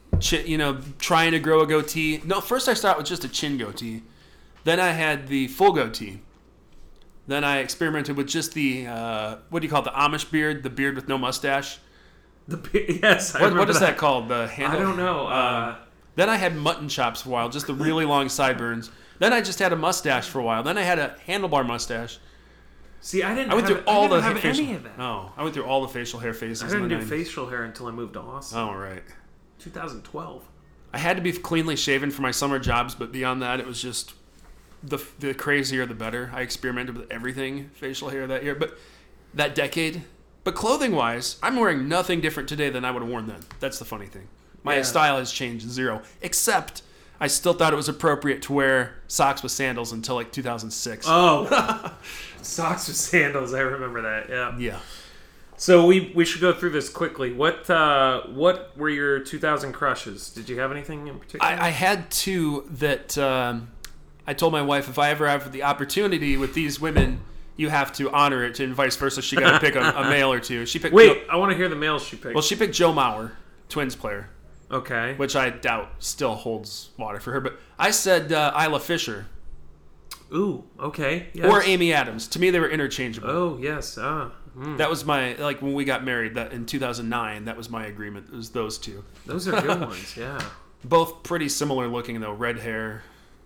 trying to grow a goatee. No, first I started with just a chin goatee. Then I had the full goatee. Then I experimented with just the, what do you call it, the Amish beard, the beard with no mustache. Yes, what is that called? The handle? I don't know. Then I had mutton chops for a while, just the really long sideburns. Then I just had a mustache for a while. Then I had a handlebar mustache. See, I went through all the facial, any of that. No, I went through all the facial hair phases. I didn't do facial hair until I moved to Austin. Oh, right. 2012. I had to be cleanly shaven for my summer jobs, but beyond that, it was just the crazier the better. I experimented with everything facial hair that year, but that decade. But clothing-wise, I'm wearing nothing different today than I would have worn then. That's the funny thing. My style has changed zero, except I still thought it was appropriate to wear socks with sandals until 2006. Oh, socks with sandals. I remember that. Yeah. Yeah. So we should go through this quickly. What were your 2000 crushes? Did you have anything in particular? I had two that I told my wife, if I ever have the opportunity with these women, you have to honor it, and vice versa. She got to pick a male or two. She picked. I want to hear the males she picked. Well, she picked Joe Mauer, Twins player. Okay. Which I doubt still holds water for her. But I said Isla Fisher. Ooh, okay. Yes. Or Amy Adams. To me, they were interchangeable. Oh, yes. That was my, when we got married that in 2009, that was my agreement. It was those two. Those are good ones, yeah. Both pretty similar looking, though. Red hair.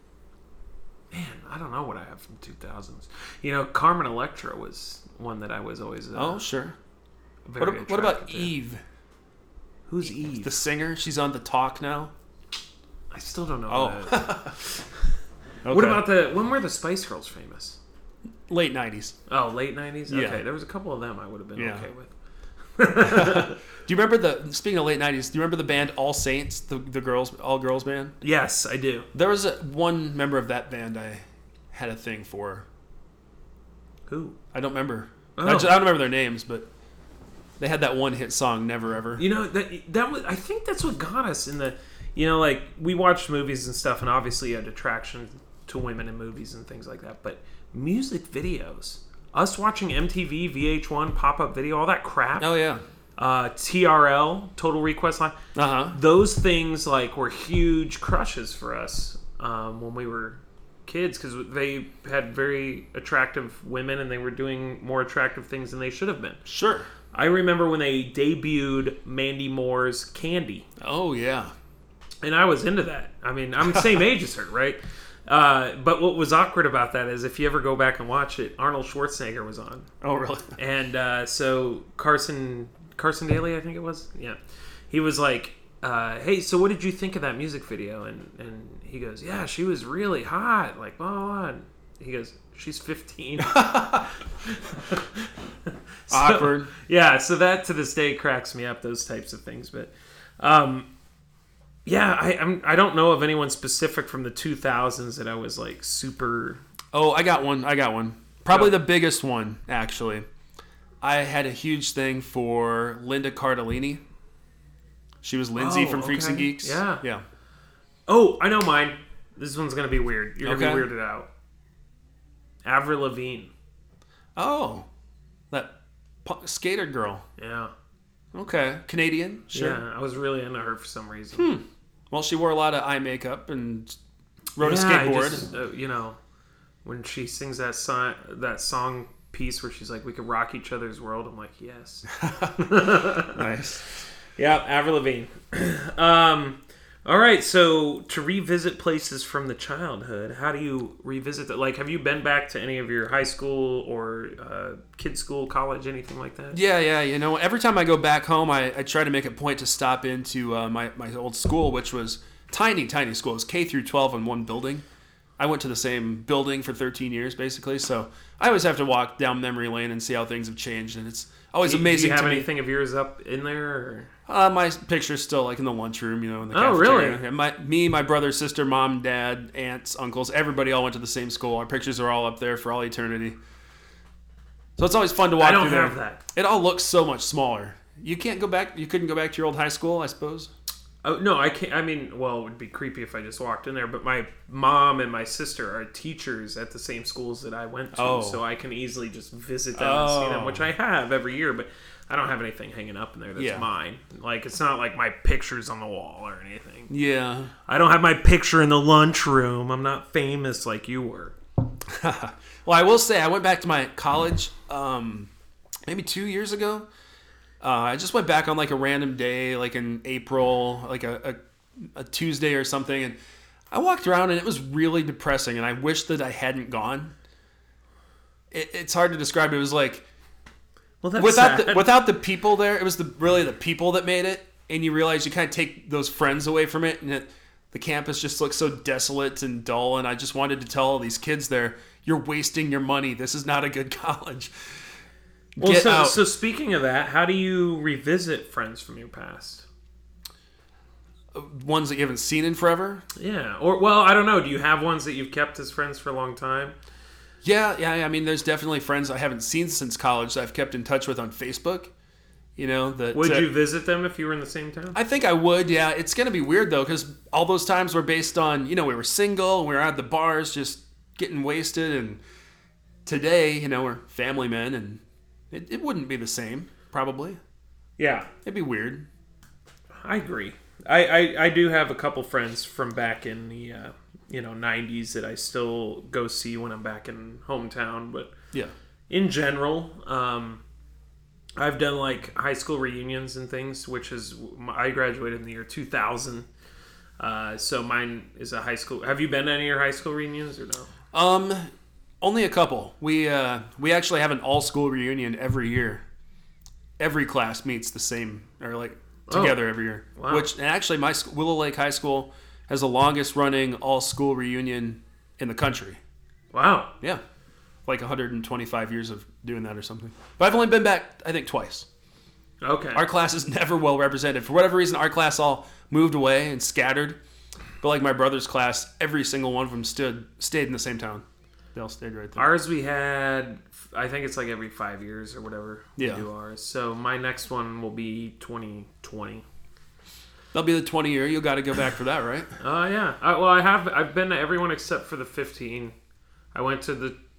Man, I don't know what I have from 2000s. Carmen Electra was one that I was always sure. What about Eve? Who's Eve? The singer. She's on The Talk now. I still don't know that. Okay. What about when were the Spice Girls famous? Late 90s. Oh, late 90s? Yeah. Okay, there was a couple of them I would have been okay with. Do you remember speaking of late 90s, do you remember the band All Saints, the all-girls band? Yes, I do. There was one member of that band I had a thing for. Who? I don't remember. Oh. I don't remember their names, but they had that one hit song, Never Ever. That was, I think that's what got us in the, we watched movies and stuff, and obviously you had attraction to women in movies and things like that, but music videos. us watching MTV, VH1, pop-up video, all that crap. Oh yeah. TRL, Total Request Line. Uh-huh. Those things like were huge crushes for us when we were kids, because they had very attractive women and they were doing more attractive things than they should have been. Sure. I remember when they debuted Mandy Moore's Candy. Oh yeah. And I was into that. I mean, I'm the same age as her, right? But what was awkward about that is if you ever go back and watch it, Arnold Schwarzenegger was on. Oh really? And so Carson Daly, I think it was. Yeah. He was like, hey, so what did you think of that music video? And he goes, yeah, she was really hot. Like, blah, blah, blah. And he goes, she's 15. Awkward. Yeah, so that to this day cracks me up, those types of things. But yeah, I don't know of anyone specific from the 2000s that I was like super... Oh, I got one. Probably the biggest one, actually. I had a huge thing for Linda Cardellini. She was Lindsay from Freaks and Geeks. Yeah. Yeah. Oh, I know mine. This one's going to be weird. You're going to be weirded out. Avril Lavigne. Oh. That skater girl. Yeah. Okay. Canadian? Sure. Yeah, I was really into her for some reason. Well, she wore a lot of eye makeup and rode a skateboard. I just, you know, when she sings that song piece where she's like, we could rock each other's world, I'm like, yes. Nice. Yeah, Avril Lavigne. All right, so to revisit places from the childhood, how do you revisit that? Like, have you been back to any of your high school or kids' school, college, anything like that? Yeah. You know, every time I go back home, I try to make a point to stop into my old school, which was tiny school. It was K through 12 in one building. I went to the same building for 13 years, basically. So I always have to walk down memory lane and see how things have changed, and it's always amazing. Do you have to me. anything of yours up in there? Or? My picture's still like in the lunchroom, you know, in the cafeteria. Oh, really? And my brother, sister, mom, dad, aunts, uncles, everybody all went to the same school. Our pictures are all up there for all eternity. So it's always fun to walk through there. I don't have that. It all looks so much smaller. You can't go back. You couldn't go back to your old high school, I suppose. Oh, no, I can't. I mean, well, it would be creepy if I just walked in there, but my mom and my sister are teachers at the same schools that I went to, so I can easily just visit them and see them, which I have every year, but I don't have anything hanging up in there that's mine. Like, it's not like my picture's on the wall or anything. Yeah. I don't have my picture in the lunchroom. I'm not famous like you were. Well, I will say, I went back to my college maybe 2 years ago. I just went back on like a random day, like in April, like a Tuesday or something, and I walked around and it was really depressing, and I wish that I hadn't gone. It's hard to describe. It was like without the people there, it was really the people that made it, and you realize you kind of take those friends away from it, and the campus just looks so desolate and dull, and I just wanted to tell all these kids there, you're wasting your money. This is not a good college. Well, so speaking of that, how do you revisit friends from your past? Ones that you haven't seen in forever? Yeah. Or, well, I don't know. Do you have ones that you've kept as friends for a long time? Yeah. I mean, there's definitely friends I haven't seen since college that I've kept in touch with on Facebook. You know, would you visit them if you were in the same town? I think I would, yeah. It's going to be weird, though, because all those times were based on, you know, we were single, and we were at the bars just getting wasted, and today, you know, we're family men, and it wouldn't be the same, probably. Yeah. It'd be weird. I agree. I do have a couple friends from back in the 90s that I still go see when I'm back in hometown, but yeah, in general, I've done like high school reunions and things, which is I graduated in the year 2000. So mine is a high school. Have you been to any of your high school reunions or no? Only a couple. We actually have an all-school reunion every year. Every class meets the same, or like together every year. Wow. And actually, my Willow Lake High School has the longest-running all-school reunion in the country. Wow. Yeah, like 125 years of doing that or something. But I've only been back, I think, twice. Okay. Our class is never well represented. For whatever reason, our class all moved away and scattered. But like my brother's class, every single one of them stayed in the same town. They all stayed right there. Ours we had, I think it's like every 5 years or whatever we do ours. So my next one will be 2020. That'll be the 20 year. You got to go back for that, right? Yeah. I've been to everyone except for the 15. I went to the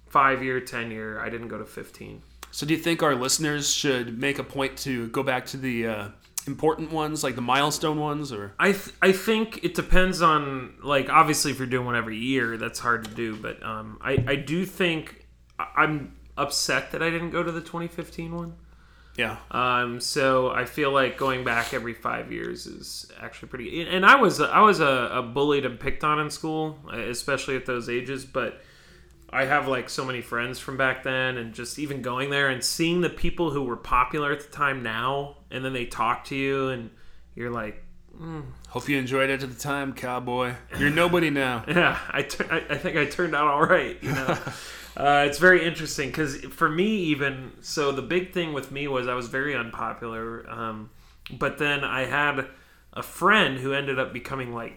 5-year, 10-year. I didn't go to 15. So do you think our listeners should make a point to go back to the important ones, like the milestone ones, or? I think it depends on, like, obviously if you're doing one every year, that's hard to do. But I do think I'm upset that I didn't go to the 2015 one. Yeah. So I feel like going back every 5 years is actually pretty. And I was a bullied and picked on in school, especially at those ages. But I have like so many friends from back then, and just even going there and seeing the people who were popular at the time now, and then they talk to you, and you're like, Hope you enjoyed it at the time, cowboy. You're nobody now. yeah, I think I turned out all right, you know. It's very interesting because for me, even so, the big thing with me was I was very unpopular. But then I had a friend who ended up becoming like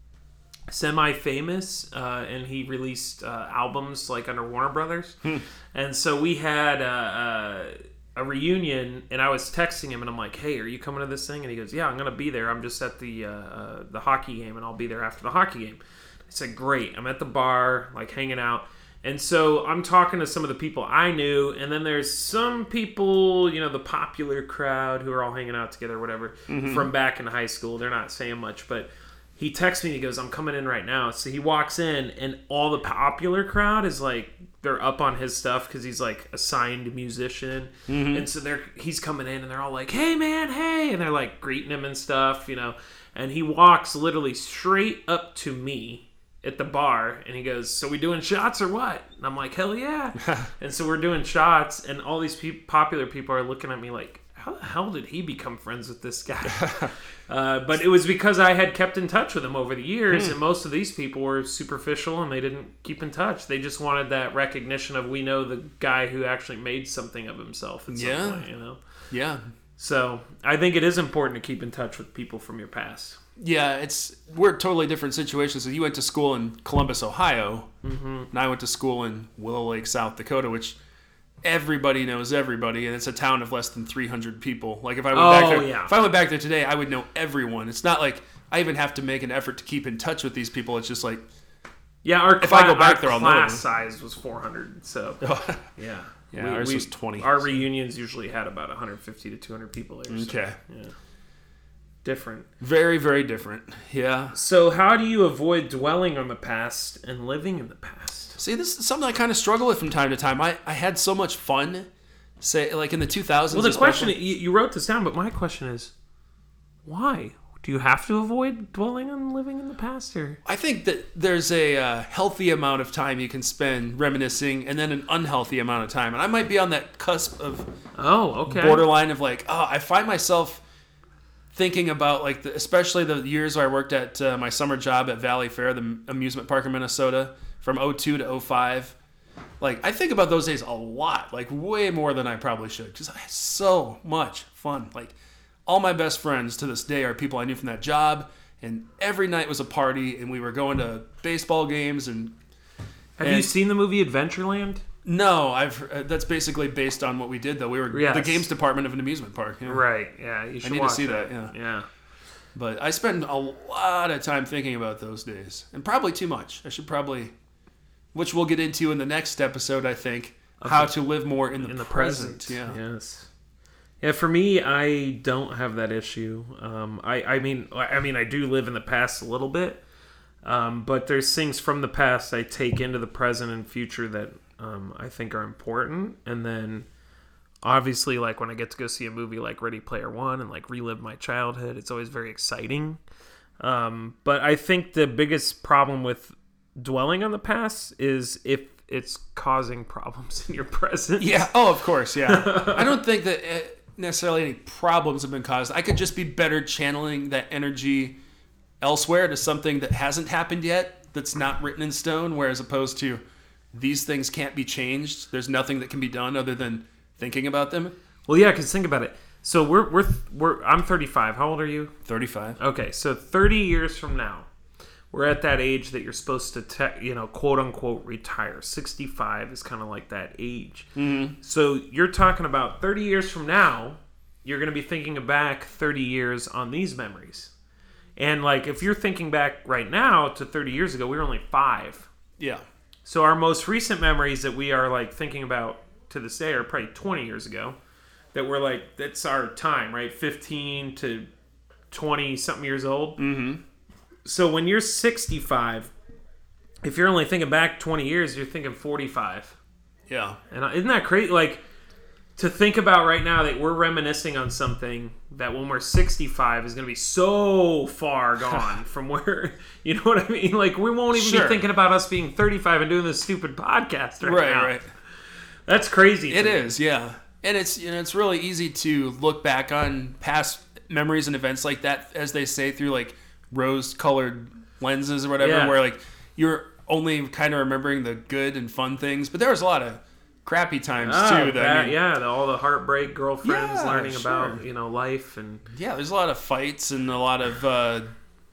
semi-famous, and he released albums like under Warner Brothers. And so we had a reunion, and I was texting him, and I'm like, "Hey, are you coming to this thing?" And he goes, "Yeah, I'm gonna be there. I'm just at the hockey game, and I'll be there after the hockey game." I said, "Great." I'm at the bar, like hanging out. And so I'm talking to some of the people I knew, and then there's some people, you know, the popular crowd who are all hanging out together or whatever from back in high school. They're not saying much, but he texts me and he goes, "I'm coming in right now." So he walks in, and all the popular crowd is like, they're up on his stuff because he's like a signed musician. And so he's coming in, and they're all like, "Hey, man, hey." And they're like greeting him and stuff, you know. And he walks literally straight up to me at the bar, and he goes, "So we doing shots or what?" And I'm like, "Hell yeah." And so we're doing shots, and all these popular people are looking at me like, how the hell did he become friends with this guy? But it was because I had kept in touch with him over the years, and most of these people were superficial, and they didn't keep in touch. They just wanted that recognition of, we know the guy who actually made something of himself at some point, you know? Yeah. So I think it is important to keep in touch with people from your past. Yeah, we're totally different situations. So you went to school in Columbus, Ohio, and I went to school in Willow Lake, South Dakota, which everybody knows everybody, and it's a town of less than 300 people. Like if I went back there today, I would know everyone. It's not like I even have to make an effort to keep in touch with these people. It's just like, yeah, if I go back there, I'll know them. Class size was 400, so yeah. Yeah, ours was 20. Our reunions usually had about 150 to 200 people there. Okay. So, yeah. Different. Very, very different. Yeah. So how do you avoid dwelling on the past and living in the past? See, this is something I kind of struggle with from time to time. I had so much fun, say, like in the 2000s. Well, the question, you wrote this down, but my question is, why? Do you have to avoid dwelling on living in the past? Or? I think that there's a healthy amount of time you can spend reminiscing, and then an unhealthy amount of time. And I might be on that cusp of borderline of like, I find myself thinking about like especially the years where I worked at my summer job at Valley Fair, the amusement park in Minnesota, from 2002 to 2005. Like I think about those days a lot, like way more than I probably should, because I had so much fun. Like all my best friends to this day are people I knew from that job, and every night was a party, and we were going to baseball games. And have you seen the movie Adventureland? No, that's basically based on what we did, though. We were the games department of an amusement park. You know? Right, yeah. You should to see that, yeah. But I spend a lot of time thinking about those days, and probably too much. I should probably, which we'll get into in the next episode, I think, how to live more in the present. Yeah. Yes. Yeah, for me, I don't have that issue. I mean, I do live in the past a little bit, but there's things from the past I take into the present and future that I think are important. And then obviously, like when I get to go see a movie like Ready Player One and like relive my childhood, it's always very exciting. But I think the biggest problem with dwelling on the past is if it's causing problems in your present. Yeah. Oh, of course. Yeah. I don't think that necessarily any problems have been caused. I could just be better channeling that energy elsewhere to something that hasn't happened yet, that's not written in stone, whereas opposed to these things can't be changed. There's nothing that can be done other than thinking about them. Well, yeah, because think about it. So I'm 35. How old are you? 35. Okay, so 30 years from now, we're at that age that you're supposed to, quote unquote, retire. 65 is kind of like that age. Mm-hmm. So you're talking about 30 years from now, you're going to be thinking back 30 years on these memories. And like if you're thinking back right now to 30 years ago, we were only 5. Yeah. So our most recent memories that we are like thinking about to this day are probably 20 years ago. That we're like, that's our time, right? 15 to 20 something years old. Mm-hmm. So when you're 65, if you're only thinking back 20 years, you're thinking 45. Yeah. And isn't that crazy? Like, to think about right now that we're reminiscing on something that when we're 65 is going to be so far gone from where, you know what I mean? Like, we won't even be thinking about us being 35 and doing this stupid podcast right now. Right. That's crazy. It is, yeah. And it's really easy to look back on past memories and events like that, as they say, through like rose-colored lenses or whatever, where like you're only kind of remembering the good and fun things, but there was a lot of crappy times too. All the heartbreak, girlfriends, learning about life, and there's a lot of fights and a lot of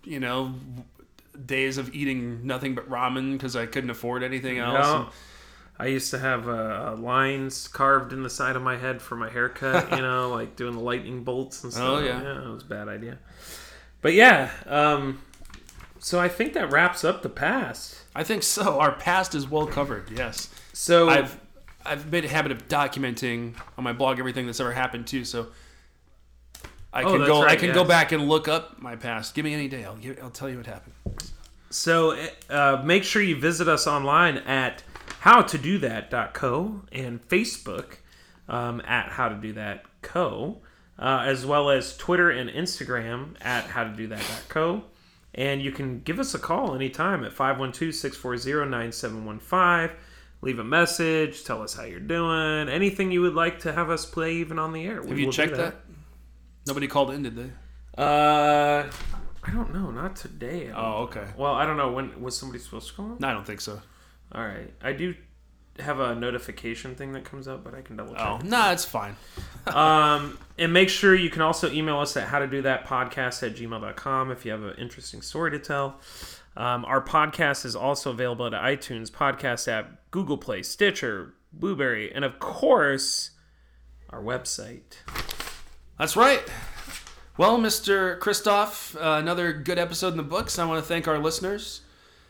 days of eating nothing but ramen because I couldn't afford anything else. No. I used to have lines carved in the side of my head for my haircut, like doing the lightning bolts and stuff. Oh yeah, it was a bad idea. But so I think that wraps up the past. I think so. Our past is well covered. Yes. So I've made a habit of documenting on my blog everything that's ever happened too. So I can go back and look up my past. Give me any day. I'll tell you what happened. So make sure you visit us online at howtodothat.co and Facebook at howtodothat.co, as well as Twitter and Instagram at howtodothat.co. And you can give us a call anytime at 512-640-9715. Leave a message. Tell us how you're doing. Anything you would like to have us play even on the air. Have you checked that? Nobody called in, did they? I don't know. Not today. Oh, okay. Well, I don't know. When was somebody supposed to call? No, I don't think so. All right. I do have a notification thing that comes up, but I can double check. Oh, no, it's fine. And make sure you can also email us at howtodothatpodcast@gmail.com if you have an interesting story to tell. Our podcast is also available at iTunes, Podcast app, Google Play, Stitcher, Blueberry, and of course, our website. That's right. Well, Mr. Christoph, another good episode in the books. I want to thank our listeners.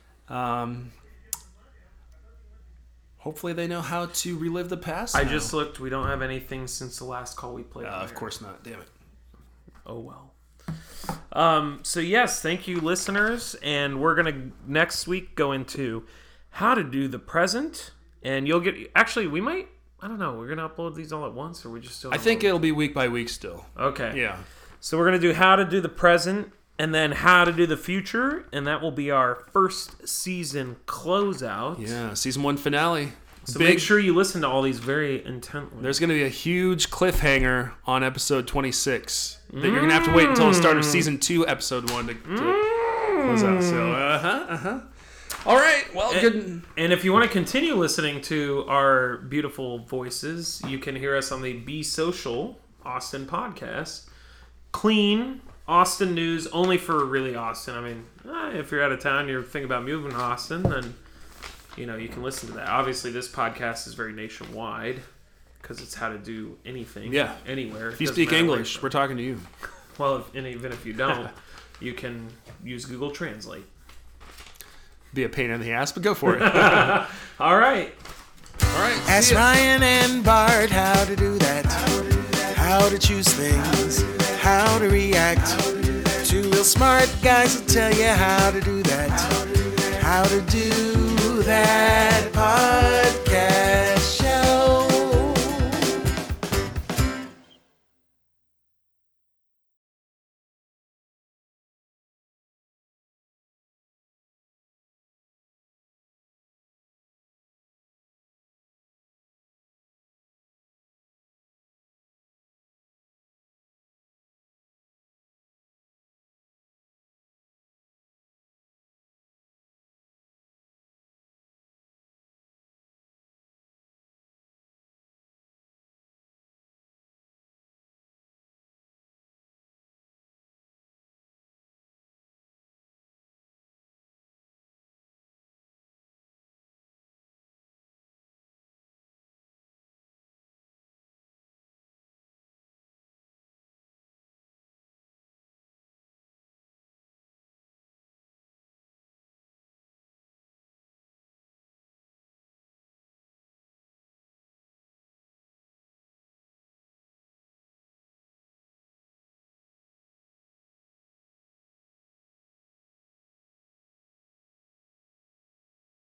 Hopefully they know how to relive the past. I just looked. We don't have anything since the last call we played. Of course not. Damn it. Oh, well. So, yes, thank you, listeners. And we're going to next week go into how to do the present. And you'll get... Actually, we might... I don't know. We're going to upload these all at once, or we just still... I think it'll be week by week still. Okay. Yeah. So we're going to do how to do the present, and then how to do the future, and that will be our first season closeout. Yeah, season 1 finale. So make sure you listen to all these very intently. There's going to be a huge cliffhanger on episode 26 that you're going to have to wait until the start of season 2, episode 1 to close out. So, All right, well, good. And if you want to continue listening to our beautiful voices, you can hear us on the Be Social Austin podcast. Clean Austin news, only for really Austin. I mean, if you're out of town, you're thinking about moving to Austin, then you can listen to that. Obviously, this podcast is very nationwide because it's how to do anything, anywhere. If you speak English, we're talking to you. Well, even if you don't, you can use Google Translate. Be a pain in the ass, but go for it. All right. Ask Ryan and Bart how to do that. How to choose things. How to react. Two real smart guys will tell you how to do that. How to do that.